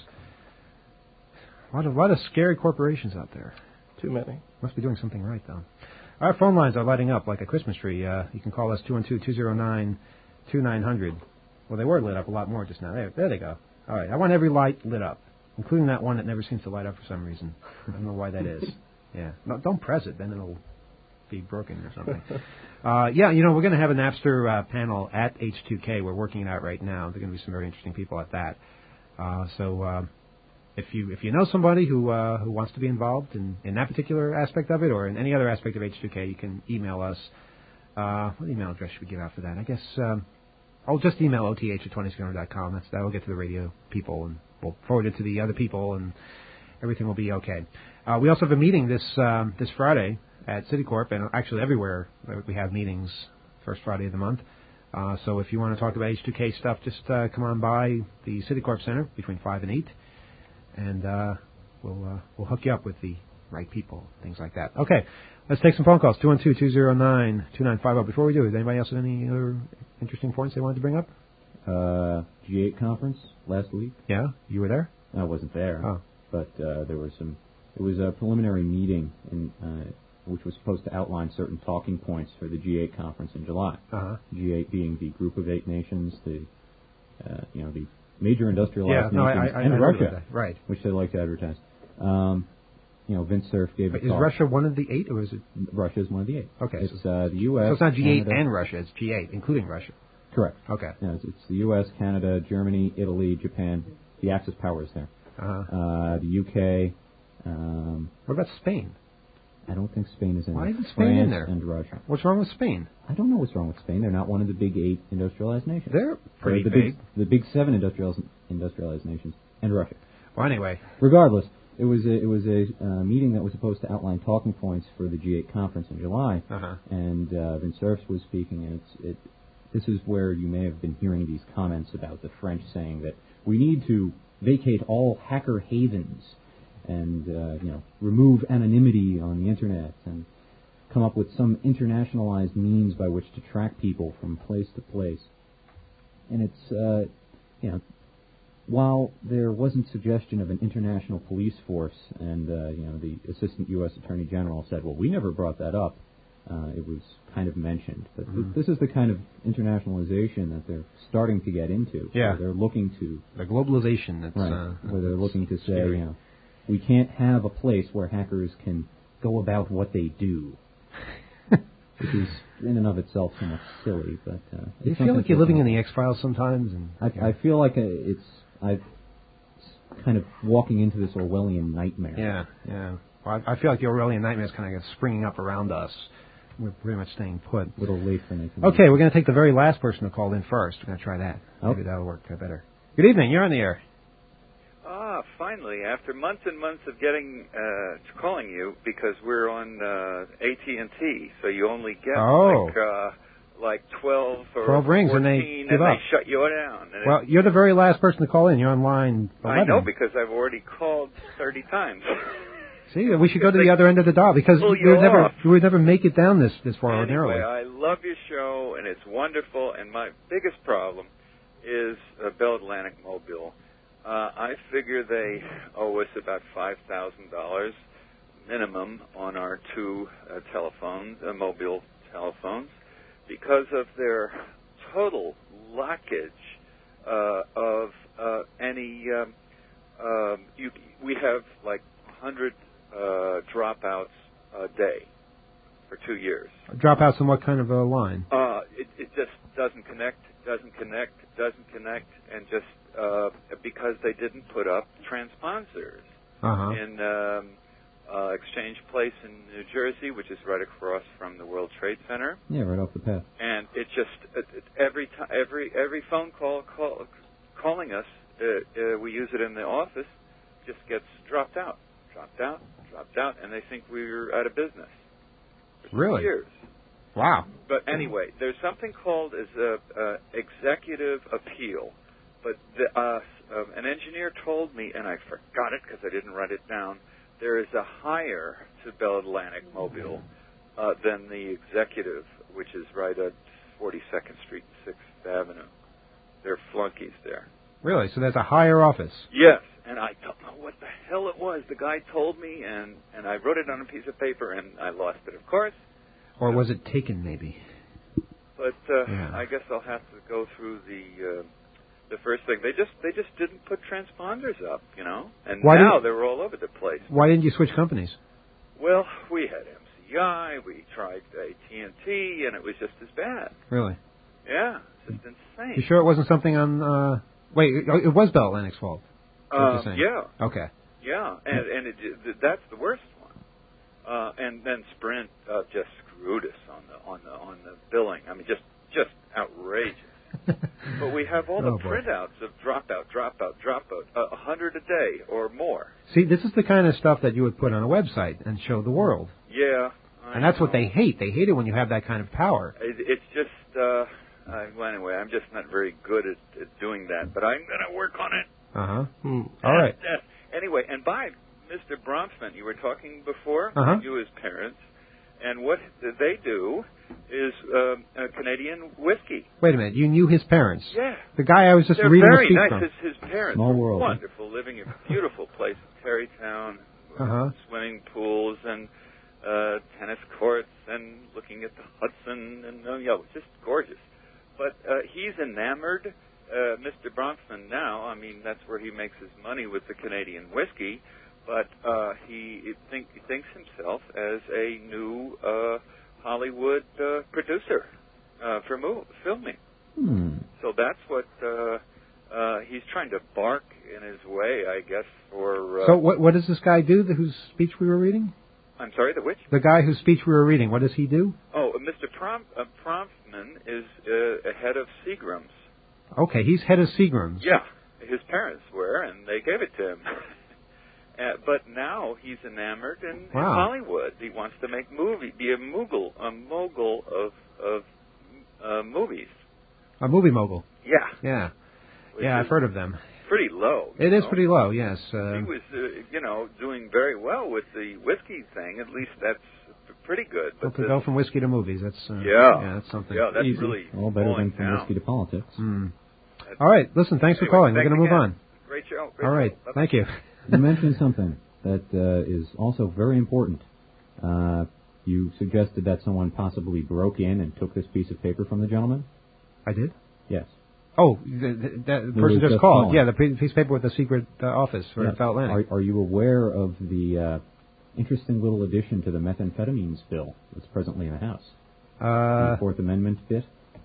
a lot of, lot of scary corporations out there. Too many. Must be doing something right, though. Our phone lines are lighting up like a Christmas tree. Uh, you can call us two one two, two zero nine, two nine zero zero. Well, they were lit up a lot more just now. There, there they go. All right. I want every light lit up, including that one that never seems to light up for some reason. I don't know why that is. Yeah. No, don't press it. Then it'll be broken or something. uh, yeah, you know, we're going to have a Napster uh, panel at H two K. We're working it out right now. There are going to be some very interesting people at that. Uh, so uh, if you if you know somebody who uh, who wants to be involved in, in that particular aspect of it or in any other aspect of H two K, you can email us. Uh, what email address should we give out for that? I guess um, I'll just email O T H at twenty skinner dot com. That's, that will get to the radio people, and we'll forward it to the other people, and everything will be okay. Uh, we also have a meeting this um, this Friday at Citicorp, and actually everywhere we have meetings first Friday of the month. Uh, so if you want to talk about H two K stuff, just uh, come on by the Citicorp Center between five and eight, and uh, we'll uh, we'll hook you up with the right people, things like that. Okay, let's take some phone calls. two one two, two zero nine, two nine five zero. Before we do, does anybody else have any other interesting points they wanted to bring up? Uh, G eight conference last week. Yeah, you were there? I wasn't there, oh. but uh, there were some. It was a preliminary meeting in. Uh, which was supposed to outline certain talking points for the G eight conference in July. Uh-huh. G eight being the group of eight nations, the uh, you know the major industrialized yeah, no, nations, I, I, and I Russia, right? Which they like to advertise. Um, you know, Vince Cerf gave. Wait, a is talk. Russia one of the eight, or is it? Russia is one of the eight. Okay, it's so, uh, the U S. So it's not G eight Canada. and Russia; it's G eight, including Russia. Correct. Okay. Yeah, it's, it's the U S, Canada, Germany, Italy, Japan. The Axis powers there. Uh-huh. Uh, the U K. Um, what about Spain? I don't think Spain is in Why there. isn't Spain France in there? And Russia. What's wrong with Spain? I don't know what's wrong with Spain. They're not one of the big eight industrialized nations. They're pretty the big. big. The big seven industrialized industrialized nations and Russia. Well, anyway. Regardless, it was a, it was a uh, meeting that was supposed to outline talking points for the G eight conference in July, uh-huh. and uh, Vince Cerf was speaking. And it's it. This is where you may have been hearing these comments about the French saying that we need to vacate all hacker havens and uh, you know remove anonymity on the internet and come up with some internationalized means by which to track people from place to place. And it's uh, you know while there wasn't suggestion of an international police force, and uh, you know the Assistant U S Attorney General said, well, we never brought that up. Uh, it was kind of mentioned, but mm-hmm. th- this is the kind of internationalization that they're starting to get into. Yeah, they're looking to the globalization. That's right, uh, where they're looking to say, scary. you know, we can't have a place where hackers can go about what they do, which is in and of itself somewhat silly. But uh, you feel like you're living in the X-Files sometimes, and I, yeah. I feel like a, it's I've kind of walking into this Orwellian nightmare. Yeah, yeah. Well, I, I feel like the Orwellian nightmare is kind of springing up around us. We're pretty much staying put. A little late for me. Okay, we're going to take the very last person who called in first. We're going to try that. Okay. Maybe that'll work better. Good evening. You're on the air. Ah, finally, after months and months of getting uh, calling you, because we're on uh, A T and T, so you only get oh. like uh, like twelve or twelve rings, fourteen, and they give and up. they shut you down. And well, you're the very last person to call in. You're on line eleven. I know, because I've already called thirty times. See, we should go to the other end of the dial, because we would never off. we would never make it down this this far Anyway, ordinarily. I love your show, and it's wonderful. And my biggest problem is uh, Bell Atlantic Mobile. Uh, I figure they owe us about five thousand dollars minimum on our two uh, telephones, uh, mobile telephones, because of their total blockage uh, of uh, any. Um, uh, you, we have like one hundred uh, dropouts a day for two years. Dropouts in what kind of a line? Uh, it, it just doesn't connect, doesn't connect, doesn't connect, and just uh, because they didn't put up transponders uh-huh. in um, uh, Exchange Place in New Jersey, which is right across from the World Trade Center. Yeah, right off the path. And it just it, it, every time, every every phone call, call calling us, uh, uh, we use it in the office, just gets dropped out, dropped out, dropped out, and they think we're out of business. For Really? Years. Wow. But anyway, there's something called as a, a executive appeal, but the, uh, um, an engineer told me, and I forgot it because I didn't write it down, there is a higher to Bell Atlantic Mobile uh, than the executive, which is right at forty-second Street and sixth Avenue. There are flunkies there. Really? So there's a higher office? Yes, and I don't know what the hell it was. The guy told me, and, and I wrote it on a piece of paper, and I lost it, of course. Or was it taken, maybe? But uh, Yeah. I guess I'll have to go through the uh, the first thing. They just they just didn't put transponders up, you know. And Why now didn't- they're all over the place. Why didn't you switch companies? Well, we had M C I, we tried A T and T, and it was just as bad. Really? Yeah, it's just insane. You sure it wasn't something on... Uh... Wait, it, it was Bell Atlantic's fault? What Uh, you're saying. yeah. Okay. Yeah, and and it, th- that's the worst one. Uh, and then Sprint uh, just screwed us on the on the on the billing. I mean, just just outrageous. But we have all the Oh, boy. printouts of dropout, dropout, dropout, a hundred a day or more. See, this is the kind of stuff that you would put on a website and show the world. Yeah, I And that's what know. they hate. They hate it when you have that kind of power. It, it's just uh, uh, well, anyway. I'm just not very good at, at doing that, but I'm going to work on it. Uh-huh. Hmm. All right. Uh, anyway, and by Mister Bronfman, you were talking before, Uh-huh. you his parents, and what they do is um, a Canadian whiskey. Wait a minute. You knew his parents? Yeah. The guy I was just They're reading very the speech nice. from. His, his parents Small were world, huh? wonderful, living in a beautiful place in Terrytown, Uh-huh. swimming pools and uh, tennis courts, and looking at the Hudson, and uh, yeah, it was just gorgeous. But uh, he's enamored, uh, Mister Bronfman now. I mean, that's where he makes his money with the Canadian whiskey. But uh, he think, he thinks himself as a new uh, Hollywood uh, producer uh, for mo- filming. Hmm. So that's what uh, uh, he's trying to bark in his way, I guess. For uh, So what what does this guy do, the, whose speech we were reading? I'm sorry, the which? The guy whose speech we were reading, what does he do? Oh, uh, Mister Prom- uh, Promptman is uh, head of Seagram's. Okay, he's head of Seagram's. Yeah, his parents were, and they gave it to him. uh, but now he's enamored in, in Wow. Hollywood. He wants to make movie, be a mogul, a mogul of of uh, movies. A movie mogul. Yeah, Yeah. Which Yeah, I've is heard of them. pretty low. It you is know? pretty low, yes. Uh, He was, uh, you know, doing very well with the whiskey thing. At least that's pretty good. well, But to the- go from whiskey to movies, that's uh, Yeah. yeah, that's something. yeah, that's Easy. really All better than falling from down. whiskey to politics. Hmm. All right, listen, thanks for Anyway, calling. We're thanks going to move again. on. Great show. Great All right, show. Bye-bye. thank you. You mentioned something that uh, is also very important. Uh, you suggested that someone possibly broke in and took this piece of paper from the gentleman? I did? Yes. Oh, the, the, the Who person was just just called. calling. Yeah, the pe- piece of paper with the secret uh, office for Yes. Bell Atlantic. Are, are you aware of the uh, interesting little addition to the methamphetamines bill that's presently in the House? Uh, the Fourth Amendment bit?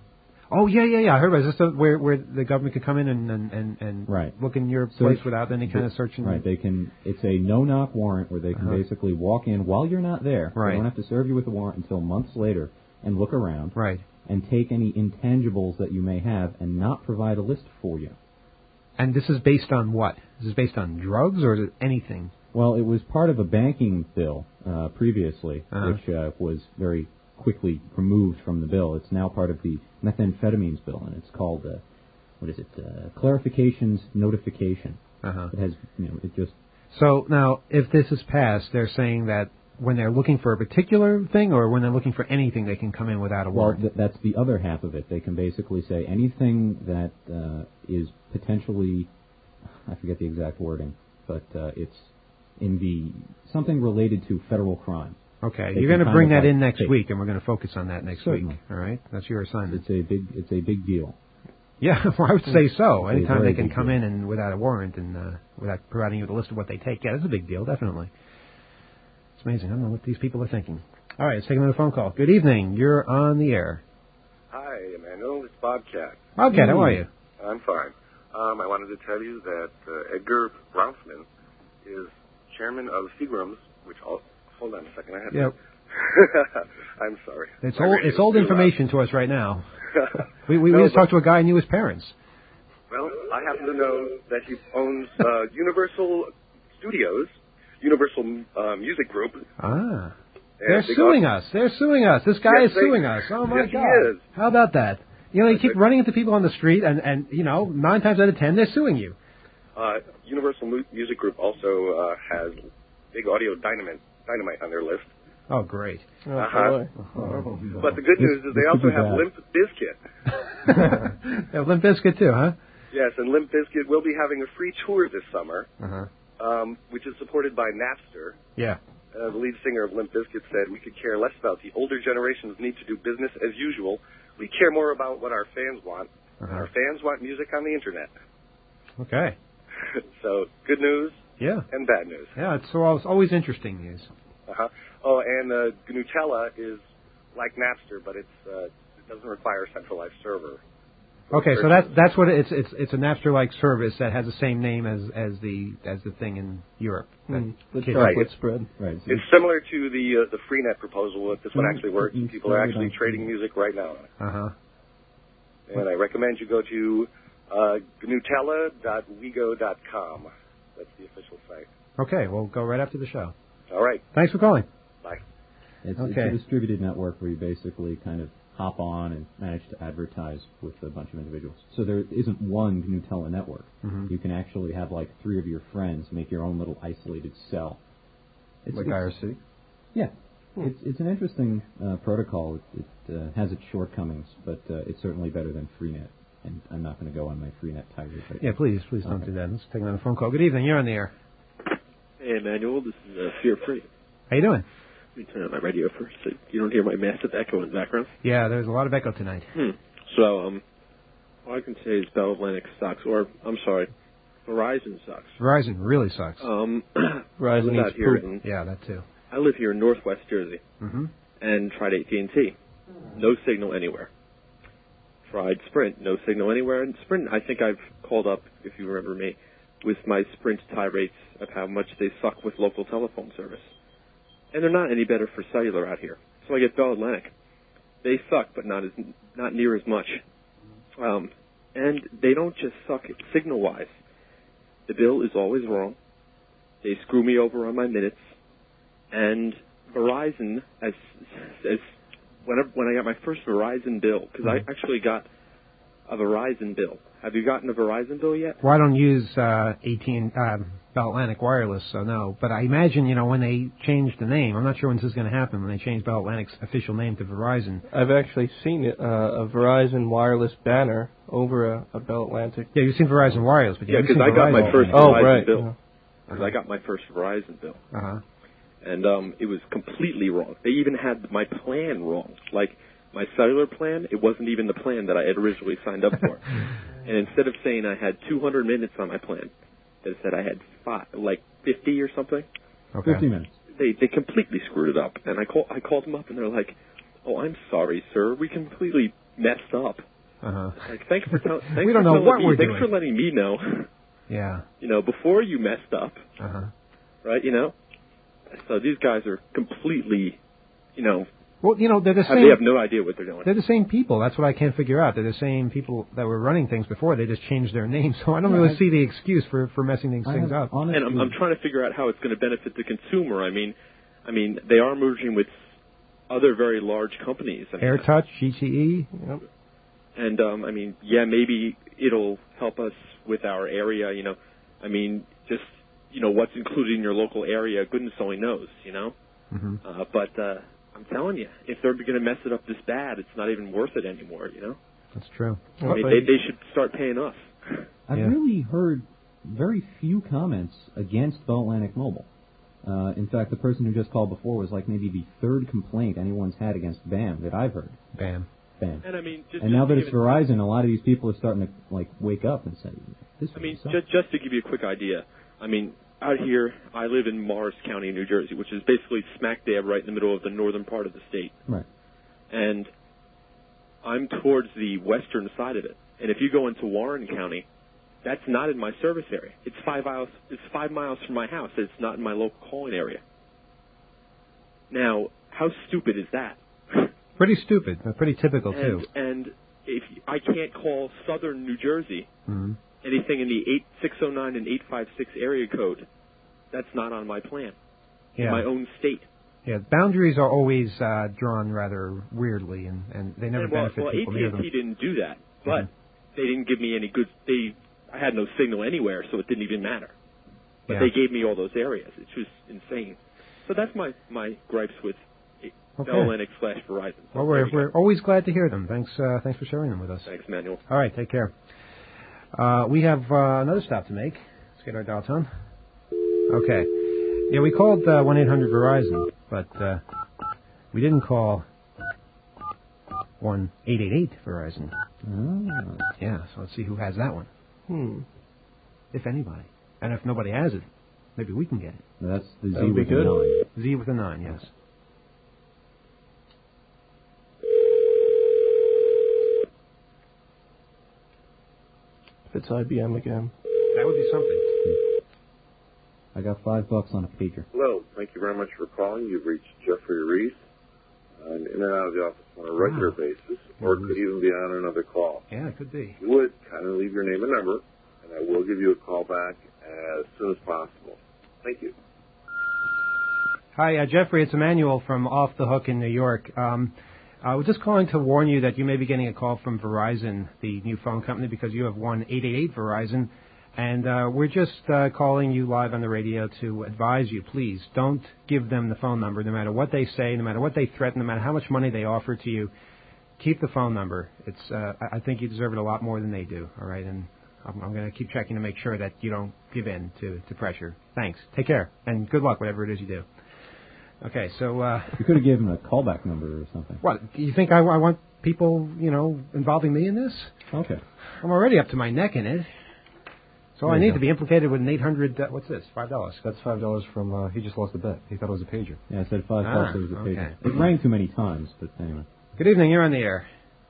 oh, yeah, yeah, yeah. I heard about it. Is this the, where, where the government could come in and, and, and, and Right. look in your So place it's- without any kind of searching? Right, they can. It's a no-knock warrant where they can Uh-huh. basically walk in while you're not there. Right. They don't have to serve you with a warrant until months later and look around. Right. And take any intangibles that you may have and not provide a list for you. And this is based on what? Is this based on drugs or is it anything? Well, it was part of a banking bill uh, previously, Uh-huh. which uh, was very quickly removed from the bill. It's now part of the methamphetamines bill, and it's called, uh, what is it, uh, Clarifications Notification. Uh-huh. It has, you know, it just... So now, if this is passed, they're saying that when they're looking for a particular thing or when they're looking for anything, they can come in without a Well, warrant? th- that's the other half of it. They can basically say anything that uh, is potentially, I forget the exact wording, but uh, it's in the, something related to federal crime. Okay, They you're can going to kind bring of that like in next take- week, and we're going to focus on that next Certainly. week. All right, that's your assignment. It's a big, it's a big deal. Yeah, well, I would say so. It's a Anytime very they can big come deal. in and without a warrant and uh, without providing you with a list of what they take, yeah, that's a big deal, definitely. It's amazing. I don't know what these people are thinking. All right, let's take another phone call. Good evening. You're on the air. Hi, Emmanuel. It's Bobcat. Bobcat, how are you? I'm fine. Um, I wanted to tell you that uh, Edgar Bronfman is chairman of Seagram's, which I'll... Hold on a second. I have Yep. to... I'm sorry. It's My old. radio It's old is too information to us right now. loud. We we, No, we just but- talked to a guy who knew his parents. Well, I happen to know that he owns uh, Universal Studios, Universal uh, Music Group. Ah. and They're they suing got- us. They're suing us. This guy Yes, is they- suing us. Oh my yes, he God! is. How about that? You know, you keep running into people on the street, and, and you know, nine times out of ten, they're suing you. Uh, Universal Mu- Music Group also uh, has Big Audio Dynamite, Dynamite on their list. Oh, great. Uh-huh. Oh, but the good news is they also have Limp Bizkit. They have Limp Bizkit, too, huh? Yes, and Limp Bizkit will be having a free tour this summer, Uh-huh. um, which is supported by Napster. Yeah. Uh, the lead singer of Limp Bizkit said, "We could care less about the older generations need to do business as usual. We care more about what our fans want. Uh-huh. Our fans want music on the Internet." Okay. So, good news Yeah. and bad news. Yeah, it's, al- it's always interesting news. Uh-huh. Oh, and uh, Gnutella is like Napster, but it's uh, it doesn't require a centralized server. Okay, so that's that's what it, it's it's it's a Napster-like service that has the same name as as the as the thing in Europe. Mm, the Kid- right. template spread. Right. It's similar to the uh, the Freenet proposal. If this one actually works, people are actually trading music right now. Uh huh. And I recommend you go to uh, gnutella dot wego dot com. That's the official site. Okay, we'll go right after the show. All right. Thanks for calling. Bye. It's, Okay. it's a distributed network where you basically kind of hop on and manage to advertise with a bunch of individuals. So there isn't one Gnutella network. Mhm. You can actually have like three of your friends make your own little isolated cell. It's, Like it's- I R C? Yeah. It's it's an interesting uh, protocol. It, it uh, has its shortcomings, but uh, it's certainly better than Freenet. And I'm not going to go on my Freenet tirade right Yeah, now. please, please don't Okay. do that. Let's take another phone call. Good evening. You're on the air. Hey, Emmanuel, this is uh, Fear Free. How you doing? Let me turn on my radio first so you don't hear my massive echo in the background. Yeah, there's a lot of echo tonight. Hmm. So, um, all I can say is Bell Atlantic sucks, or, I'm sorry, Verizon sucks. Verizon really sucks. Um, Verizon I live needs out here poop. in, Yeah, that too. I live here in Northwest Jersey, Mm-hmm. and tried A T and T. No signal anywhere. Tried Sprint, no signal anywhere. And Sprint, I think I've called up, if you remember me, with my Sprint tirades of how much they suck with local telephone service. And they're not any better for cellular out here. So I get Bell Atlantic. They suck, but not as not near as much. Um, and they don't just suck signal-wise. The bill is always wrong. They screw me over on my minutes. And Verizon, as as whenever when I got my first Verizon bill, because I actually got a Verizon bill. Have you gotten a Verizon bill yet? Well, I don't use uh, A T and um, Bell Atlantic Wireless, so no. But I imagine, you know, when they changed the name, I'm not sure when this is going to happen, when they changed Bell Atlantic's official name to Verizon. I've actually seen it, uh, a Verizon wireless banner over a, a Bell Atlantic. Yeah, you've seen Verizon Wireless, but you Yeah, haven't because seen I got my Verizon. first Oh, Verizon right. bill. Because I got my first Verizon bill. Uh-huh. And um, it was completely wrong. They even had my plan wrong. Like, my cellular plan, it wasn't even the plan that I had originally signed up for. And instead of saying I had two hundred minutes on my plan, it said I had five, like fifty or something. Okay. fifty minutes. They they completely screwed it up. And I call I called them up, and they're like, "Oh, I'm sorry, sir. We completely messed up. Uh-huh. Like, thanks for tell- thanks We don't for know telling what me, we're thanks doing." for letting me know. Yeah. You know, before you messed up, Uh-huh. right? You know. So these guys are completely, you know, Well, you know, they're the have- same. they have no idea what they're doing. They're the same people. That's what I can't figure out. They're the same people that were running things before. They just changed their names. So I don't Yeah, really I- see the excuse for, for messing these I things have up. honestly- And I'm, I'm trying to figure out how it's going to benefit the consumer. I mean, I mean, they are merging with other very large companies. I mean, AirTouch, G T E. Yep. And um, I mean, yeah, maybe it'll help us with our area. You know, I mean, just you know, what's included in your local area, goodness only knows. You know, Mm-hmm. uh, but uh, I'm telling you, if they're going to mess it up this bad, it's not even worth it anymore. You know, That's true. I mean, they they should start paying us. I've Yeah. really heard very few comments against Bell Atlantic Mobile. Uh, in fact, the person who just called before was like maybe the third complaint anyone's had against BAM that I've heard. Bam. BAM. And I mean, just, And just now to that it's give it- Verizon, a lot of these people are starting to like wake up and say, "This." I mean, really just, just to give you a quick idea, I mean, out here, I live in Morris County, New Jersey, which is basically smack dab right in the middle of the northern part of the state. Right. And I'm towards the western side of it. And if you go into Warren County, that's not in my service area. It's five miles. It's five miles from my house. It's not in my local calling area. Now, how stupid is that? Pretty stupid, but pretty typical, and, too. And if I can't call southern New Jersey, Mm-hmm. anything in the eight six oh nine and eight five six area code, that's not on my plan. Yeah. In my own state. Yeah, boundaries are always uh, drawn rather weirdly, and, and they never And well, benefit well, people near them. A T and T didn't do that, but Mhm. they didn't give me any good. They I had no signal anywhere, so it didn't even matter. But Yeah. they gave me all those areas. It's just insane. So that's my my gripes with Okay. Bell Atlantic slash Verizon. So Well, there we're, you go. we're always glad to hear them. Thanks, uh, thanks for sharing them with us. Thanks, Manuel. All right, take care. Uh, we have uh, another stop to make. Let's get our dial tone. Okay. Yeah, we called uh, one eight hundred Verizon, but uh, we didn't call one eight eight eight Verizon. Oh. Yeah, so let's see who has that one. Hmm. If anybody. And if nobody has it, maybe we can get it. That's the That Z would be with good. a nine. Z with a nine, yes. If it's I B M again. That would be something. I got five bucks on a pager. Hello. Thank you very much for calling. You've reached Jeffrey Reese. I'm in and out of the office on a regular Wow. basis, or it could even be on another call. Yeah, it could be. If you would, kindly leave your name and number, and I will give you a call back as soon as possible. Thank you. Hi, uh, Jeffrey. It's Emmanuel from Off the Hook in New York. Um, I was just calling to warn you that you may be getting a call from Verizon, the new phone company, because you have one eight eight eight Verizon. And uh, we're just uh, calling you live on the radio to advise you, please, don't give them the phone number, no matter what they say, no matter what they threaten, no matter how much money they offer to you. Keep the phone number. It's uh, I I think you deserve it a lot more than they do, all right? And I'm, I'm going to keep checking to make sure that you don't give in to, to pressure. Thanks. Take care, and good luck, whatever it is you do. Okay, so... Uh, You could have given him a callback number or something. what, do you think I, I want people, you know, involving me in this? Okay. I'm already up to my neck in it. So There I you need go. to be implicated with an eight hundred, uh, what's this, five dollars? That's five dollars from, uh, he just lost a bet. He thought it was a pager. Yeah, I said five Ah, bucks. It was a pager. okay. It rang too many times, but anyway. Good evening, you're on the air.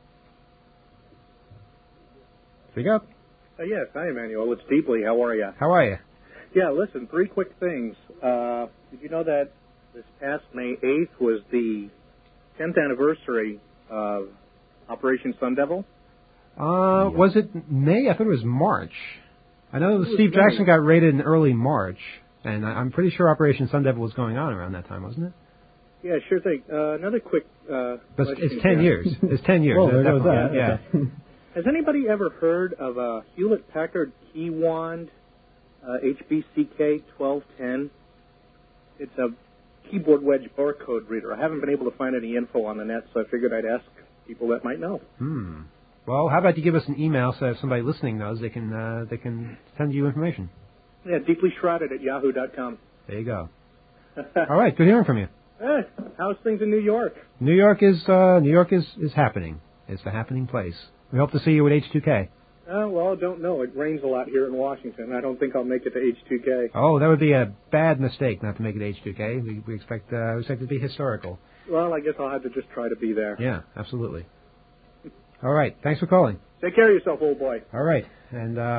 Speak up. Uh, yes, hi, Emmanuel. It's Deeply. How are you? How are you? Yeah, listen, three quick things. Uh, did you know that this past May eighth was the tenth anniversary of Operation Sun Devil? Uh, was it May? I thought it was March. I know It was Steve May. Jackson got raided in early March, and I, I'm pretty sure Operation Sun Devil was going on around that time, wasn't it? Yeah, sure thing. Uh, another quick uh, But question it's ten here. years. It's ten years. Well, there That- goes that. Yeah. Okay. Has anybody ever heard of a Hewlett-Packard Key Wand uh, H B C K twelve ten? It's a keyboard wedge barcode reader. I haven't been able to find any info on the net, so I figured I'd ask people that might know. Hmm. Well, how about you give us an email so if somebody listening knows, they can uh, they can send you information. Yeah, deeply shrouded at yahoo dot com. There you go. All right. Good hearing from you. Eh, how's things in New York? New York is uh, New York is, is happening. It's a happening place. We hope to see you at H two K. Uh, well, I don't know. It rains a lot here in Washington. I don't think I'll make it to H two K. Oh, that would be a bad mistake not to make it H two K. We, we expect uh, we expect it to be historical. Well, I guess I'll have to just try to be there. Yeah, absolutely. All right. Thanks for calling. Take care of yourself, old boy. All right. And uh,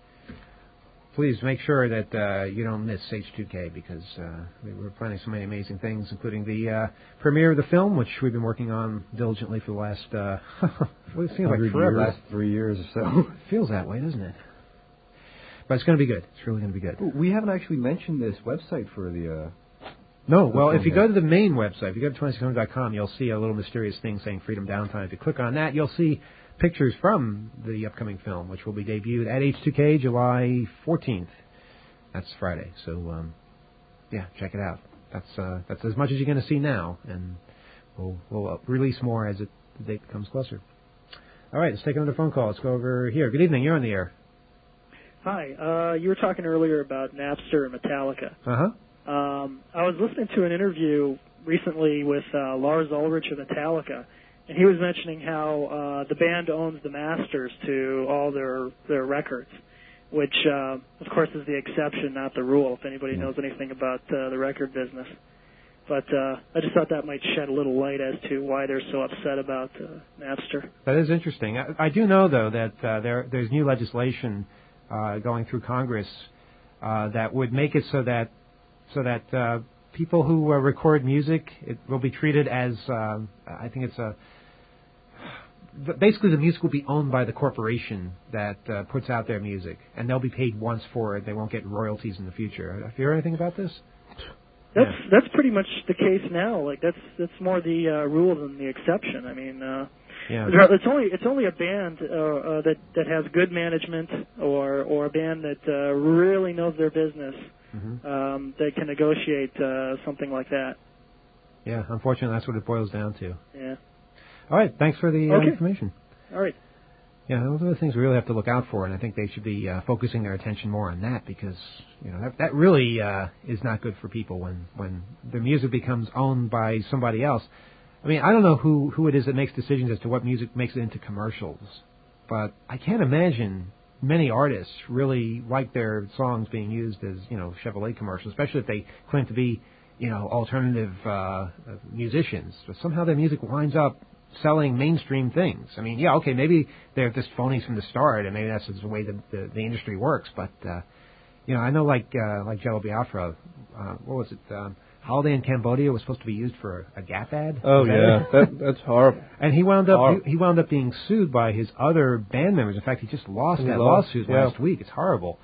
please make sure that uh, you don't miss H two K because uh, we- we're planning so many amazing things, including the uh, premiere of the film, which we've been working on diligently for the last, uh, well, it seems like Hundred forever. years. Last three years or so. Feels that way, doesn't it? But it's going to be good. It's really going to be good. We haven't actually mentioned this website for the. Uh, No, the well, film if you yet. go to the main website, if you go to twenty six hundred dot com, you'll see a little mysterious thing saying Freedom Downtime. If you click on that, you'll see pictures from the upcoming film, which will be debuted at H two K July fourteenth. That's Friday. So, um, yeah, check it out. That's uh, that's as much as you're going to see now, and we'll, we'll uh, release more as it, the date comes closer. All right, let's take another phone call. Let's go over here. Good evening. You're on the air. Hi. Uh, you were talking earlier about Napster and Metallica. Uh-huh. Um, I was listening to an interview recently with uh, Lars Ulrich of Metallica, and he was mentioning how uh, the band owns the masters to all their their records, which, uh, of course, is the exception, not the rule, if anybody knows anything about uh, the record business. But uh, I just thought that might shed a little light as to why they're so upset about uh, Napster. That is interesting. I, I do know, though, that uh, there there's new legislation uh, going through Congress uh, that would make it so that so that uh, people who uh, record music, it will be treated as uh, I think it's a basically the music will be owned by the corporation that uh, puts out their music, and they'll be paid once for it. They won't get royalties in the future. Have you heard anything about this? that's that's pretty much the case now. Like that's that's more the uh, rule than the exception. I mean, uh, Yeah. it's only it's only a band uh, uh, that that has good management or or a band that uh, really knows their business Mm-hmm. um, that can negotiate uh, something like that. Yeah, unfortunately, that's what it boils down to. Yeah. All right, thanks for the uh, Okay. information. All right. Yeah, those are the things we really have to look out for, and I think they should be uh, focusing their attention more on that because you know that that really uh, is not good for people when when the music becomes owned by somebody else. I mean, I don't know who who it is that makes decisions as to what music makes it into commercials, but I can't imagine many artists really like their songs being used as you know Chevrolet commercials, especially if they claim to be you know alternative uh, musicians. But somehow their music winds up selling mainstream things. I mean, yeah, okay, maybe they're just phonies from the start, and maybe that's just the way the the, the industry works. But uh, you know, I know like uh, like Jello Biafra, uh, what was it? Um, Holiday in Cambodia was supposed to be used for a Gap ad. Oh Is that yeah, it? that, that's horrible. And he wound up Horrible. he, he wound up being sued by his other band members. In fact, he just lost He that lost, lawsuit yeah. last week. It's horrible.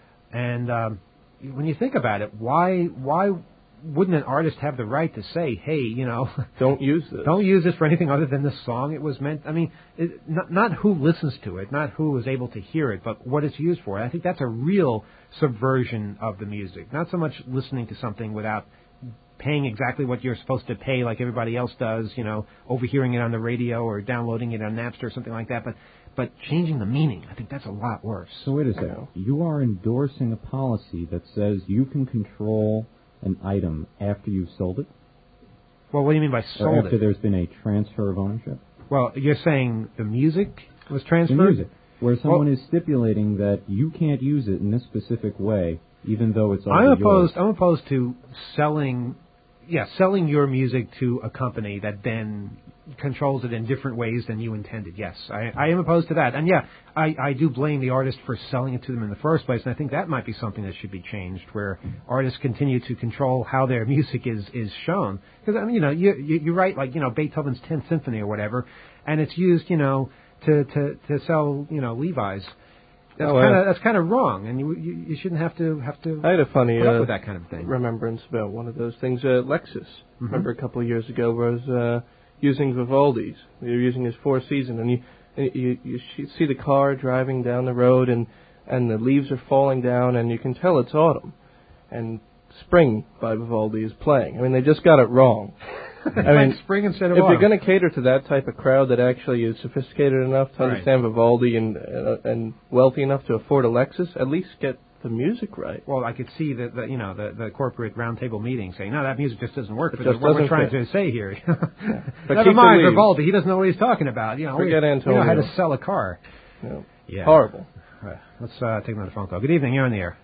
And um, when you think about it, why why wouldn't an artist have the right to say, hey, you know, don't use this. Don't use this for anything other than the song it was meant. I mean, it, not not who listens to it, not who is able to hear it, but what it's used for. I think that's a real subversion of the music. Not so much listening to something without paying exactly what you're supposed to pay like everybody else does, you know, overhearing it on the radio or downloading it on Napster or something like that, but but changing the meaning. I think that's a lot worse. So wait a second. You are endorsing a policy that says you can control an item after you've sold it? Well, what do you mean by Or sold after it? there's been a transfer of ownership? Well, you're saying the music was transferred? The music, where someone Well- is stipulating that you can't use it in this specific way, even though it's I'm already opposed. yours. I'm opposed to selling, yeah, selling your music to a company that then controls it in different ways than you intended. Yes, I, I am opposed to that. And yeah, I, I do blame the artist for selling it to them in the first place. And I think that might be something that should be changed, where artists continue to control how their music is is shown. Because I mean, you know, you, you you write like you know Beethoven's Tenth Symphony or whatever, and it's used, you know, to to to sell, you know, Levi's. That's Oh, kind uh, of that's kind of wrong, and you, you you shouldn't have to have to. I had a funny put up uh, with that kind of thing. remembrance about one of those things. Uh, Lexus, Mhm. remember a couple of years ago, was uh, using Vivaldi's. They were using his Four Season, and you and you you sh- see the car driving down the road, and and the leaves are falling down, and you can tell it's autumn, and Spring by Vivaldi is playing. I mean, they just got it wrong. I mean, Like spring instead of if autumn. you're going to cater to that type of crowd that actually is sophisticated enough to Right. understand Vivaldi and uh, and wealthy enough to afford a Lexus, at least get the music right. Well, I could see the, the you know the, the corporate roundtable meeting saying, no, that music just doesn't work It for the, just what we're doesn't trying fit. to say here. But Never keep the mind leaves. Vivaldi, he doesn't know what he's talking about. You know, Forget we, Antonio. we know how to sell a car. No. Yeah. Horrible. All right, let's uh, take another phone call. Good evening, you're on the air.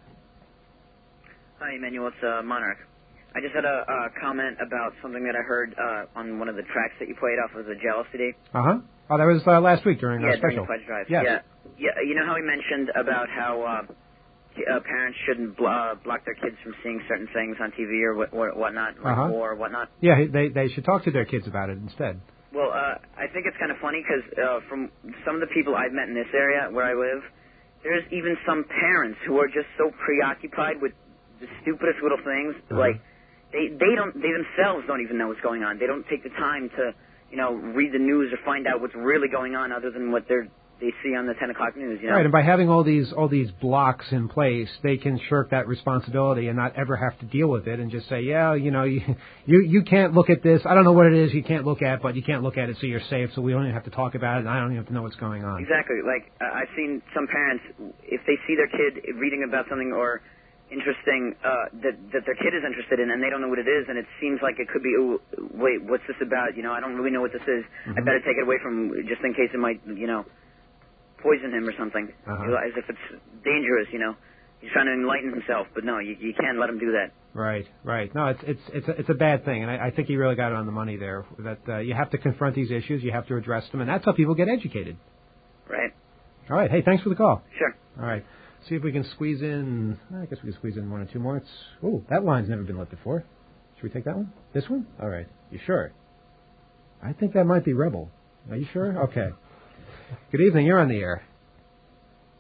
Hi, Emmanuel. It's uh, Monarch. I just had a uh, comment about something that I heard uh, on one of the tracks that you played off of the Jello C D. Uh huh. Oh, that was uh, last week during yeah, our during special. the pledge drive. Yes. Yeah, yeah. You know how he mentioned about how uh, t- uh, parents shouldn't bl- uh, block their kids from seeing certain things on T V or what, what whatnot, like Uh-huh. war or whatnot. Yeah, they they should talk to their kids about it instead. Well, uh, I think it's kind of funny because uh, from some of the people I've met in this area where I live, there's even some parents who are just so preoccupied with the stupidest little things, Uh-huh. like they they don't they themselves don't even know what's going on. They don't take the time to you know read the news or find out what's really going on other than what they're they see on the ten o'clock news. You know. Right, and by having all these all these blocks in place, they can shirk that responsibility and not ever have to deal with it, and just say, yeah, you know, you you, you can't look at this. I don't know what it is you can't look at, but you can't look at it, so you're safe. So we don't even have to talk about it, and I don't even have to know what's going on. Exactly. Like uh, I've seen some parents, if they see their kid reading about something or interesting uh, that that their kid is interested in, and they don't know what it is, and it seems like it could be, ooh, wait, what's this about? You know, I don't really know what this is. I Mhm. better take it away from just in case it might, you know, poison him or something. Uh-huh. You know, as if it's dangerous. You know, he's trying to enlighten himself, but no, you you can't let him do that. Right, right. No, it's it's it's a, it's a bad thing, and I, I think he really got it on the money there. That uh, you have to confront these issues, you have to address them, and that's how people get educated. Right. All right. Hey, thanks for the call. Sure. All right. See if we can squeeze in. I guess we can squeeze in one or two more. It's oh, that line's never been lit before. Should we take that one? This one? All right. You sure? I think that might be Rebel. Are you sure? Okay. Good evening. You're on the air.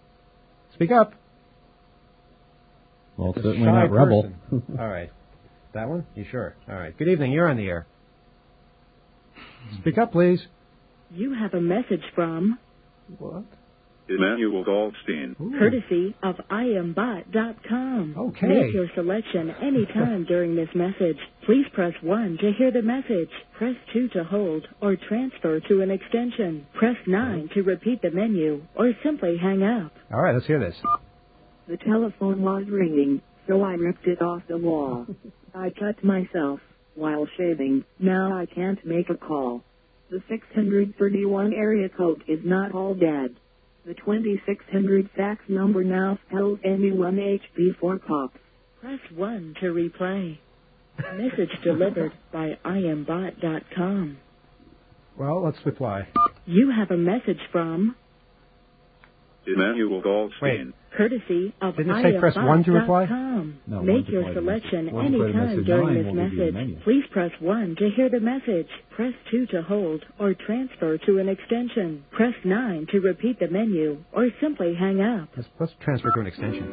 Speak up. Well, It's a certainly shy not Rebel. person. All right. That one? You sure? All right. Good evening. You're on the air. Speak up, please. You have a message from What? Emmanuel Goldstein. courtesy of I am bot dot com. Okay. Make your selection anytime during this message. Please press one to hear the message. Press two to hold or transfer to an extension. Press nine to repeat the menu or simply hang up. All right, let's hear this. The telephone was ringing, so I ripped it off the wall. I cut myself while shaving. Now I can't make a call. The six thirty-one area code is not all dead. The twenty-six hundred fax number now spells anyone H P four cops. Press one to replay. Message delivered by I am bot dot com. Well, let's reply. You have a message from Emmanuel Goldstein. courtesy of Didn't it I say am press one to bot reply? dot com. No, Make one to your reply to selection message. One to reply to anytime message. during Nine this will give you the message. menu. Please press one to hear the message. Press two to hold or transfer to an extension. Press nine to repeat the menu or simply hang up. Let's, let's transfer to an extension.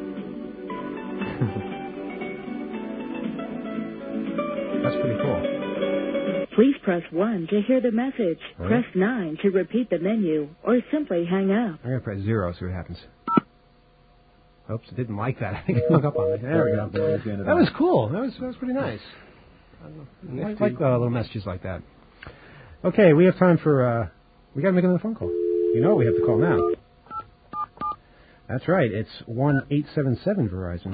That's pretty cool. Please press one to hear the message. Right. Press nine to repeat the menu or simply hang up. I'm going to press zero, see what happens. Oops, I didn't like that. I think it hung up on me. There we go. That was cool. That was, that was pretty nice. I like, like uh, little messages like that. Okay, we have time for, uh, we got to make another phone call. You know we have to call now. That's right. It's one eight seven seven Verizon.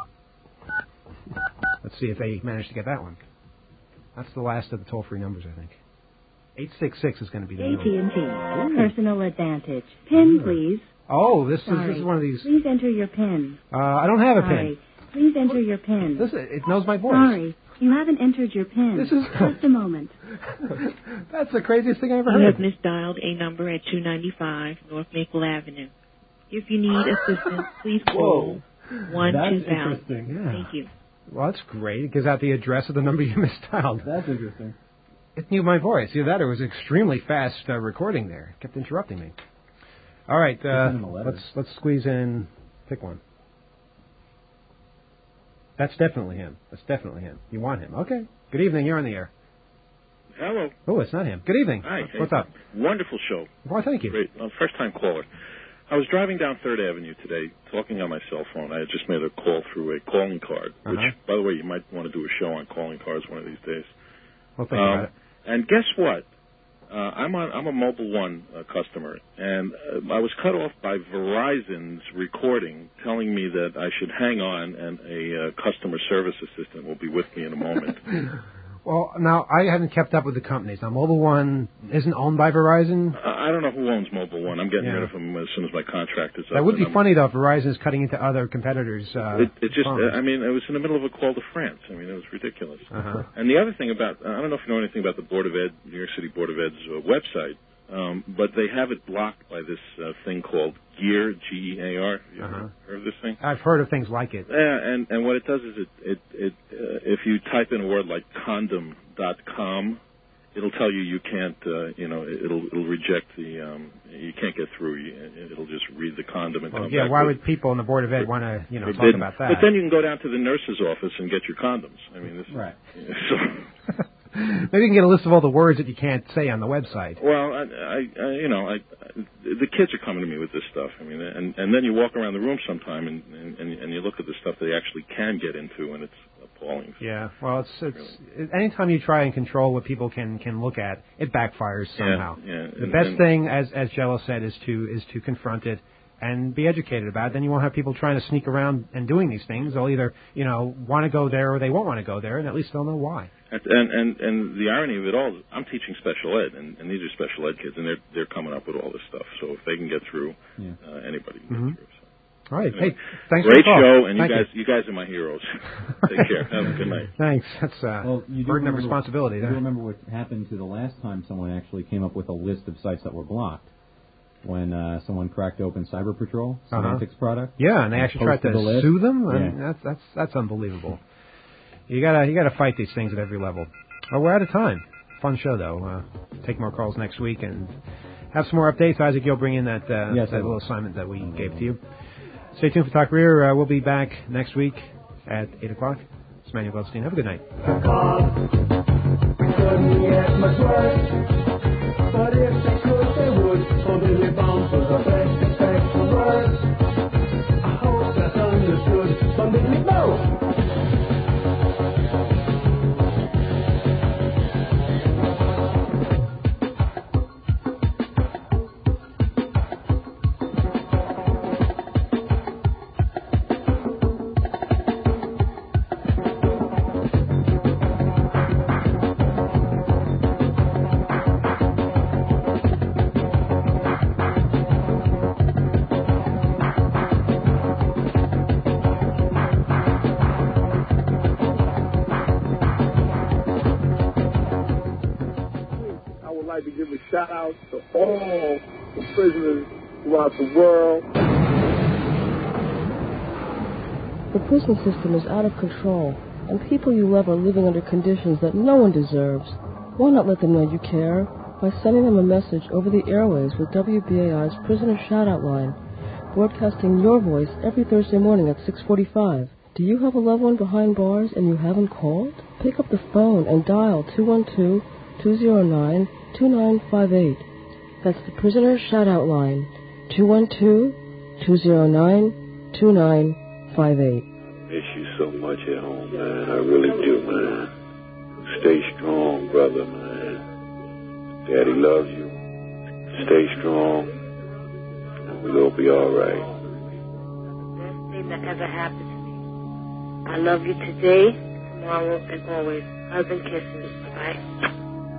Let's see if they managed to get that one. That's the last of the toll-free numbers, I think. eight six six is going to be the A new T one. and T. Personal Advantage. PIN, please. Oh, this is, Sorry. this is one of these. Please enter your PIN. Uh, I don't have a Sorry. PIN. Please enter your PIN. This, it knows my voice. Sorry. You haven't entered your PIN. This is- Just a moment. That's the craziest thing I ever You have heard. misdialed a number at two ninety-five North Maple Avenue. If you need assistance, please call one two thousand. Yeah. Thank you. Well, that's great. It gives out the address of the number you misdialed. That's interesting. It knew my voice. Either that or it was extremely fast uh, recording there. It kept interrupting me. All right, uh, let's let's squeeze in. Pick one. That's definitely him. That's definitely him. You want him? Okay. Good evening. You're on the air. Hello. Oh, it's not him. Good evening. Hi. What's hey, up? Wonderful show. Well, thank you. Great. Uh, first time caller. I was driving down Third Avenue today, talking on my cell phone. I had just made a call through a calling card, which, Uh-huh. by the way, you might want to do a show on calling cards one of these days. Well, think Um, about it. And guess what? Uh, I'm on. I'm a Mobile One uh, customer, and uh, I was cut off by Verizon's recording, telling me that I should hang on, and a uh, customer service assistant will be with me in a moment. Well, now, I haven't kept up with the companies. Now, Mobile One isn't owned by Verizon. I I don't know who owns Mobile One. I'm getting Yeah. rid of them as soon as my contract is up. That would be and I'm- funny, though, if Verizon is cutting into other competitors' uh, It, it just, phones. I mean, it was in the middle of a call to France. I mean, it was ridiculous. Uh-huh. And the other thing about, I don't know if you know anything about the Board of Ed, New York City Board of Ed's uh, website, um, but they have it blocked by this uh, thing called Gear, G E A R. You Uh-huh. ever heard of this thing? I've heard of things like it. Yeah, and, and what it does is it, it, it uh, if you type in a word like condom dot com, it'll tell you you can't, uh, you know, it'll it'll reject the, um, you can't get through. You- It'll just read the condom and Well, come yeah, back why with- would people on the Board of Ed want to, you know, talk forbidden. about that? But then you can go down to the nurse's office and get your condoms. I mean, this Right. So, Maybe you can get a list of all the words that you can't say on the website. well, I, I, I you know, I, I, the kids are coming to me with this stuff. I mean, and and then you walk around the room sometime and and, and you look at the stuff they actually can get into, and it's appalling. Yeah, well, it's it's it, anytime you try and control what people can can look at, it backfires somehow. Yeah, yeah. The And- best and- thing, as as Jello said, is to is to confront it and be educated about it. Then you won't have people trying to sneak around and doing these things. They'll either you know want to go there or they won't want to go there, and at least they'll know why. And, and and and the irony of it all is, I'm teaching special ed, and, and these are special ed kids, and they're they're coming up with all this stuff. So if they can get through, Yeah. uh, anybody can Mhm. get through. So. All right, Anyway, hey, thanks great for the call. show, and Thank you guys you guys are my heroes. Take care. Have a good night. Thanks. That's uh, Well, you do burden of remember- responsibility You there. do remember what happened to the last time someone actually came up with a list of sites that were blocked? When uh, someone cracked open Cyber Patrol, Uh-huh. Semantics product. Yeah, and they actually tried posted to the list. sue them. I Yeah. mean, that's that's that's unbelievable. You gotta you gotta fight these things at every level. Oh, we're out of time. Fun show though. Uh, take more calls next week and have some more updates. Isaac, you'll bring in that uh, Yes, I that will. little assignment that we gave to you. Stay tuned for Talk Rear. Uh, we'll be back next week at eight o'clock. is Manuel Goldstein. Have a good night. Couldn't get much worse, but if they could, they would. For Billy Bones was the best effect for words. I hope that's understood from Billy Bones. Shout out to all the prisoners throughout the world. The prison system is out of control, and people you love are living under conditions that no one deserves. Why not let them know you care by sending them a message over the airways with W B A I's Prisoner Shoutout Line, broadcasting your voice every Thursday morning at six forty-five. Do you have a loved one behind bars and you haven't called? Pick up the phone and dial two one two, two zero nine, two nine five eight. That's the Prisoner Shoutout Line, two one two, two zero nine, two nine five eight. Miss you so much at home, man. I really do, man. Stay strong, brother, man. Daddy loves you. Stay strong, and we're going to be all right. Best thing that ever happened to me. I love you today, tomorrow, and always. Hugs and kisses. Bye-bye.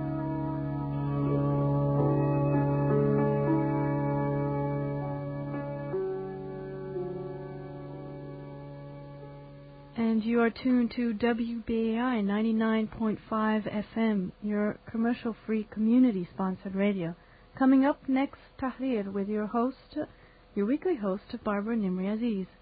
And you are tuned to W B A I ninety-nine point five F M, your commercial-free, community-sponsored radio. Coming up next, Tahrir, with your host, your weekly host, Barbara Nimri Aziz.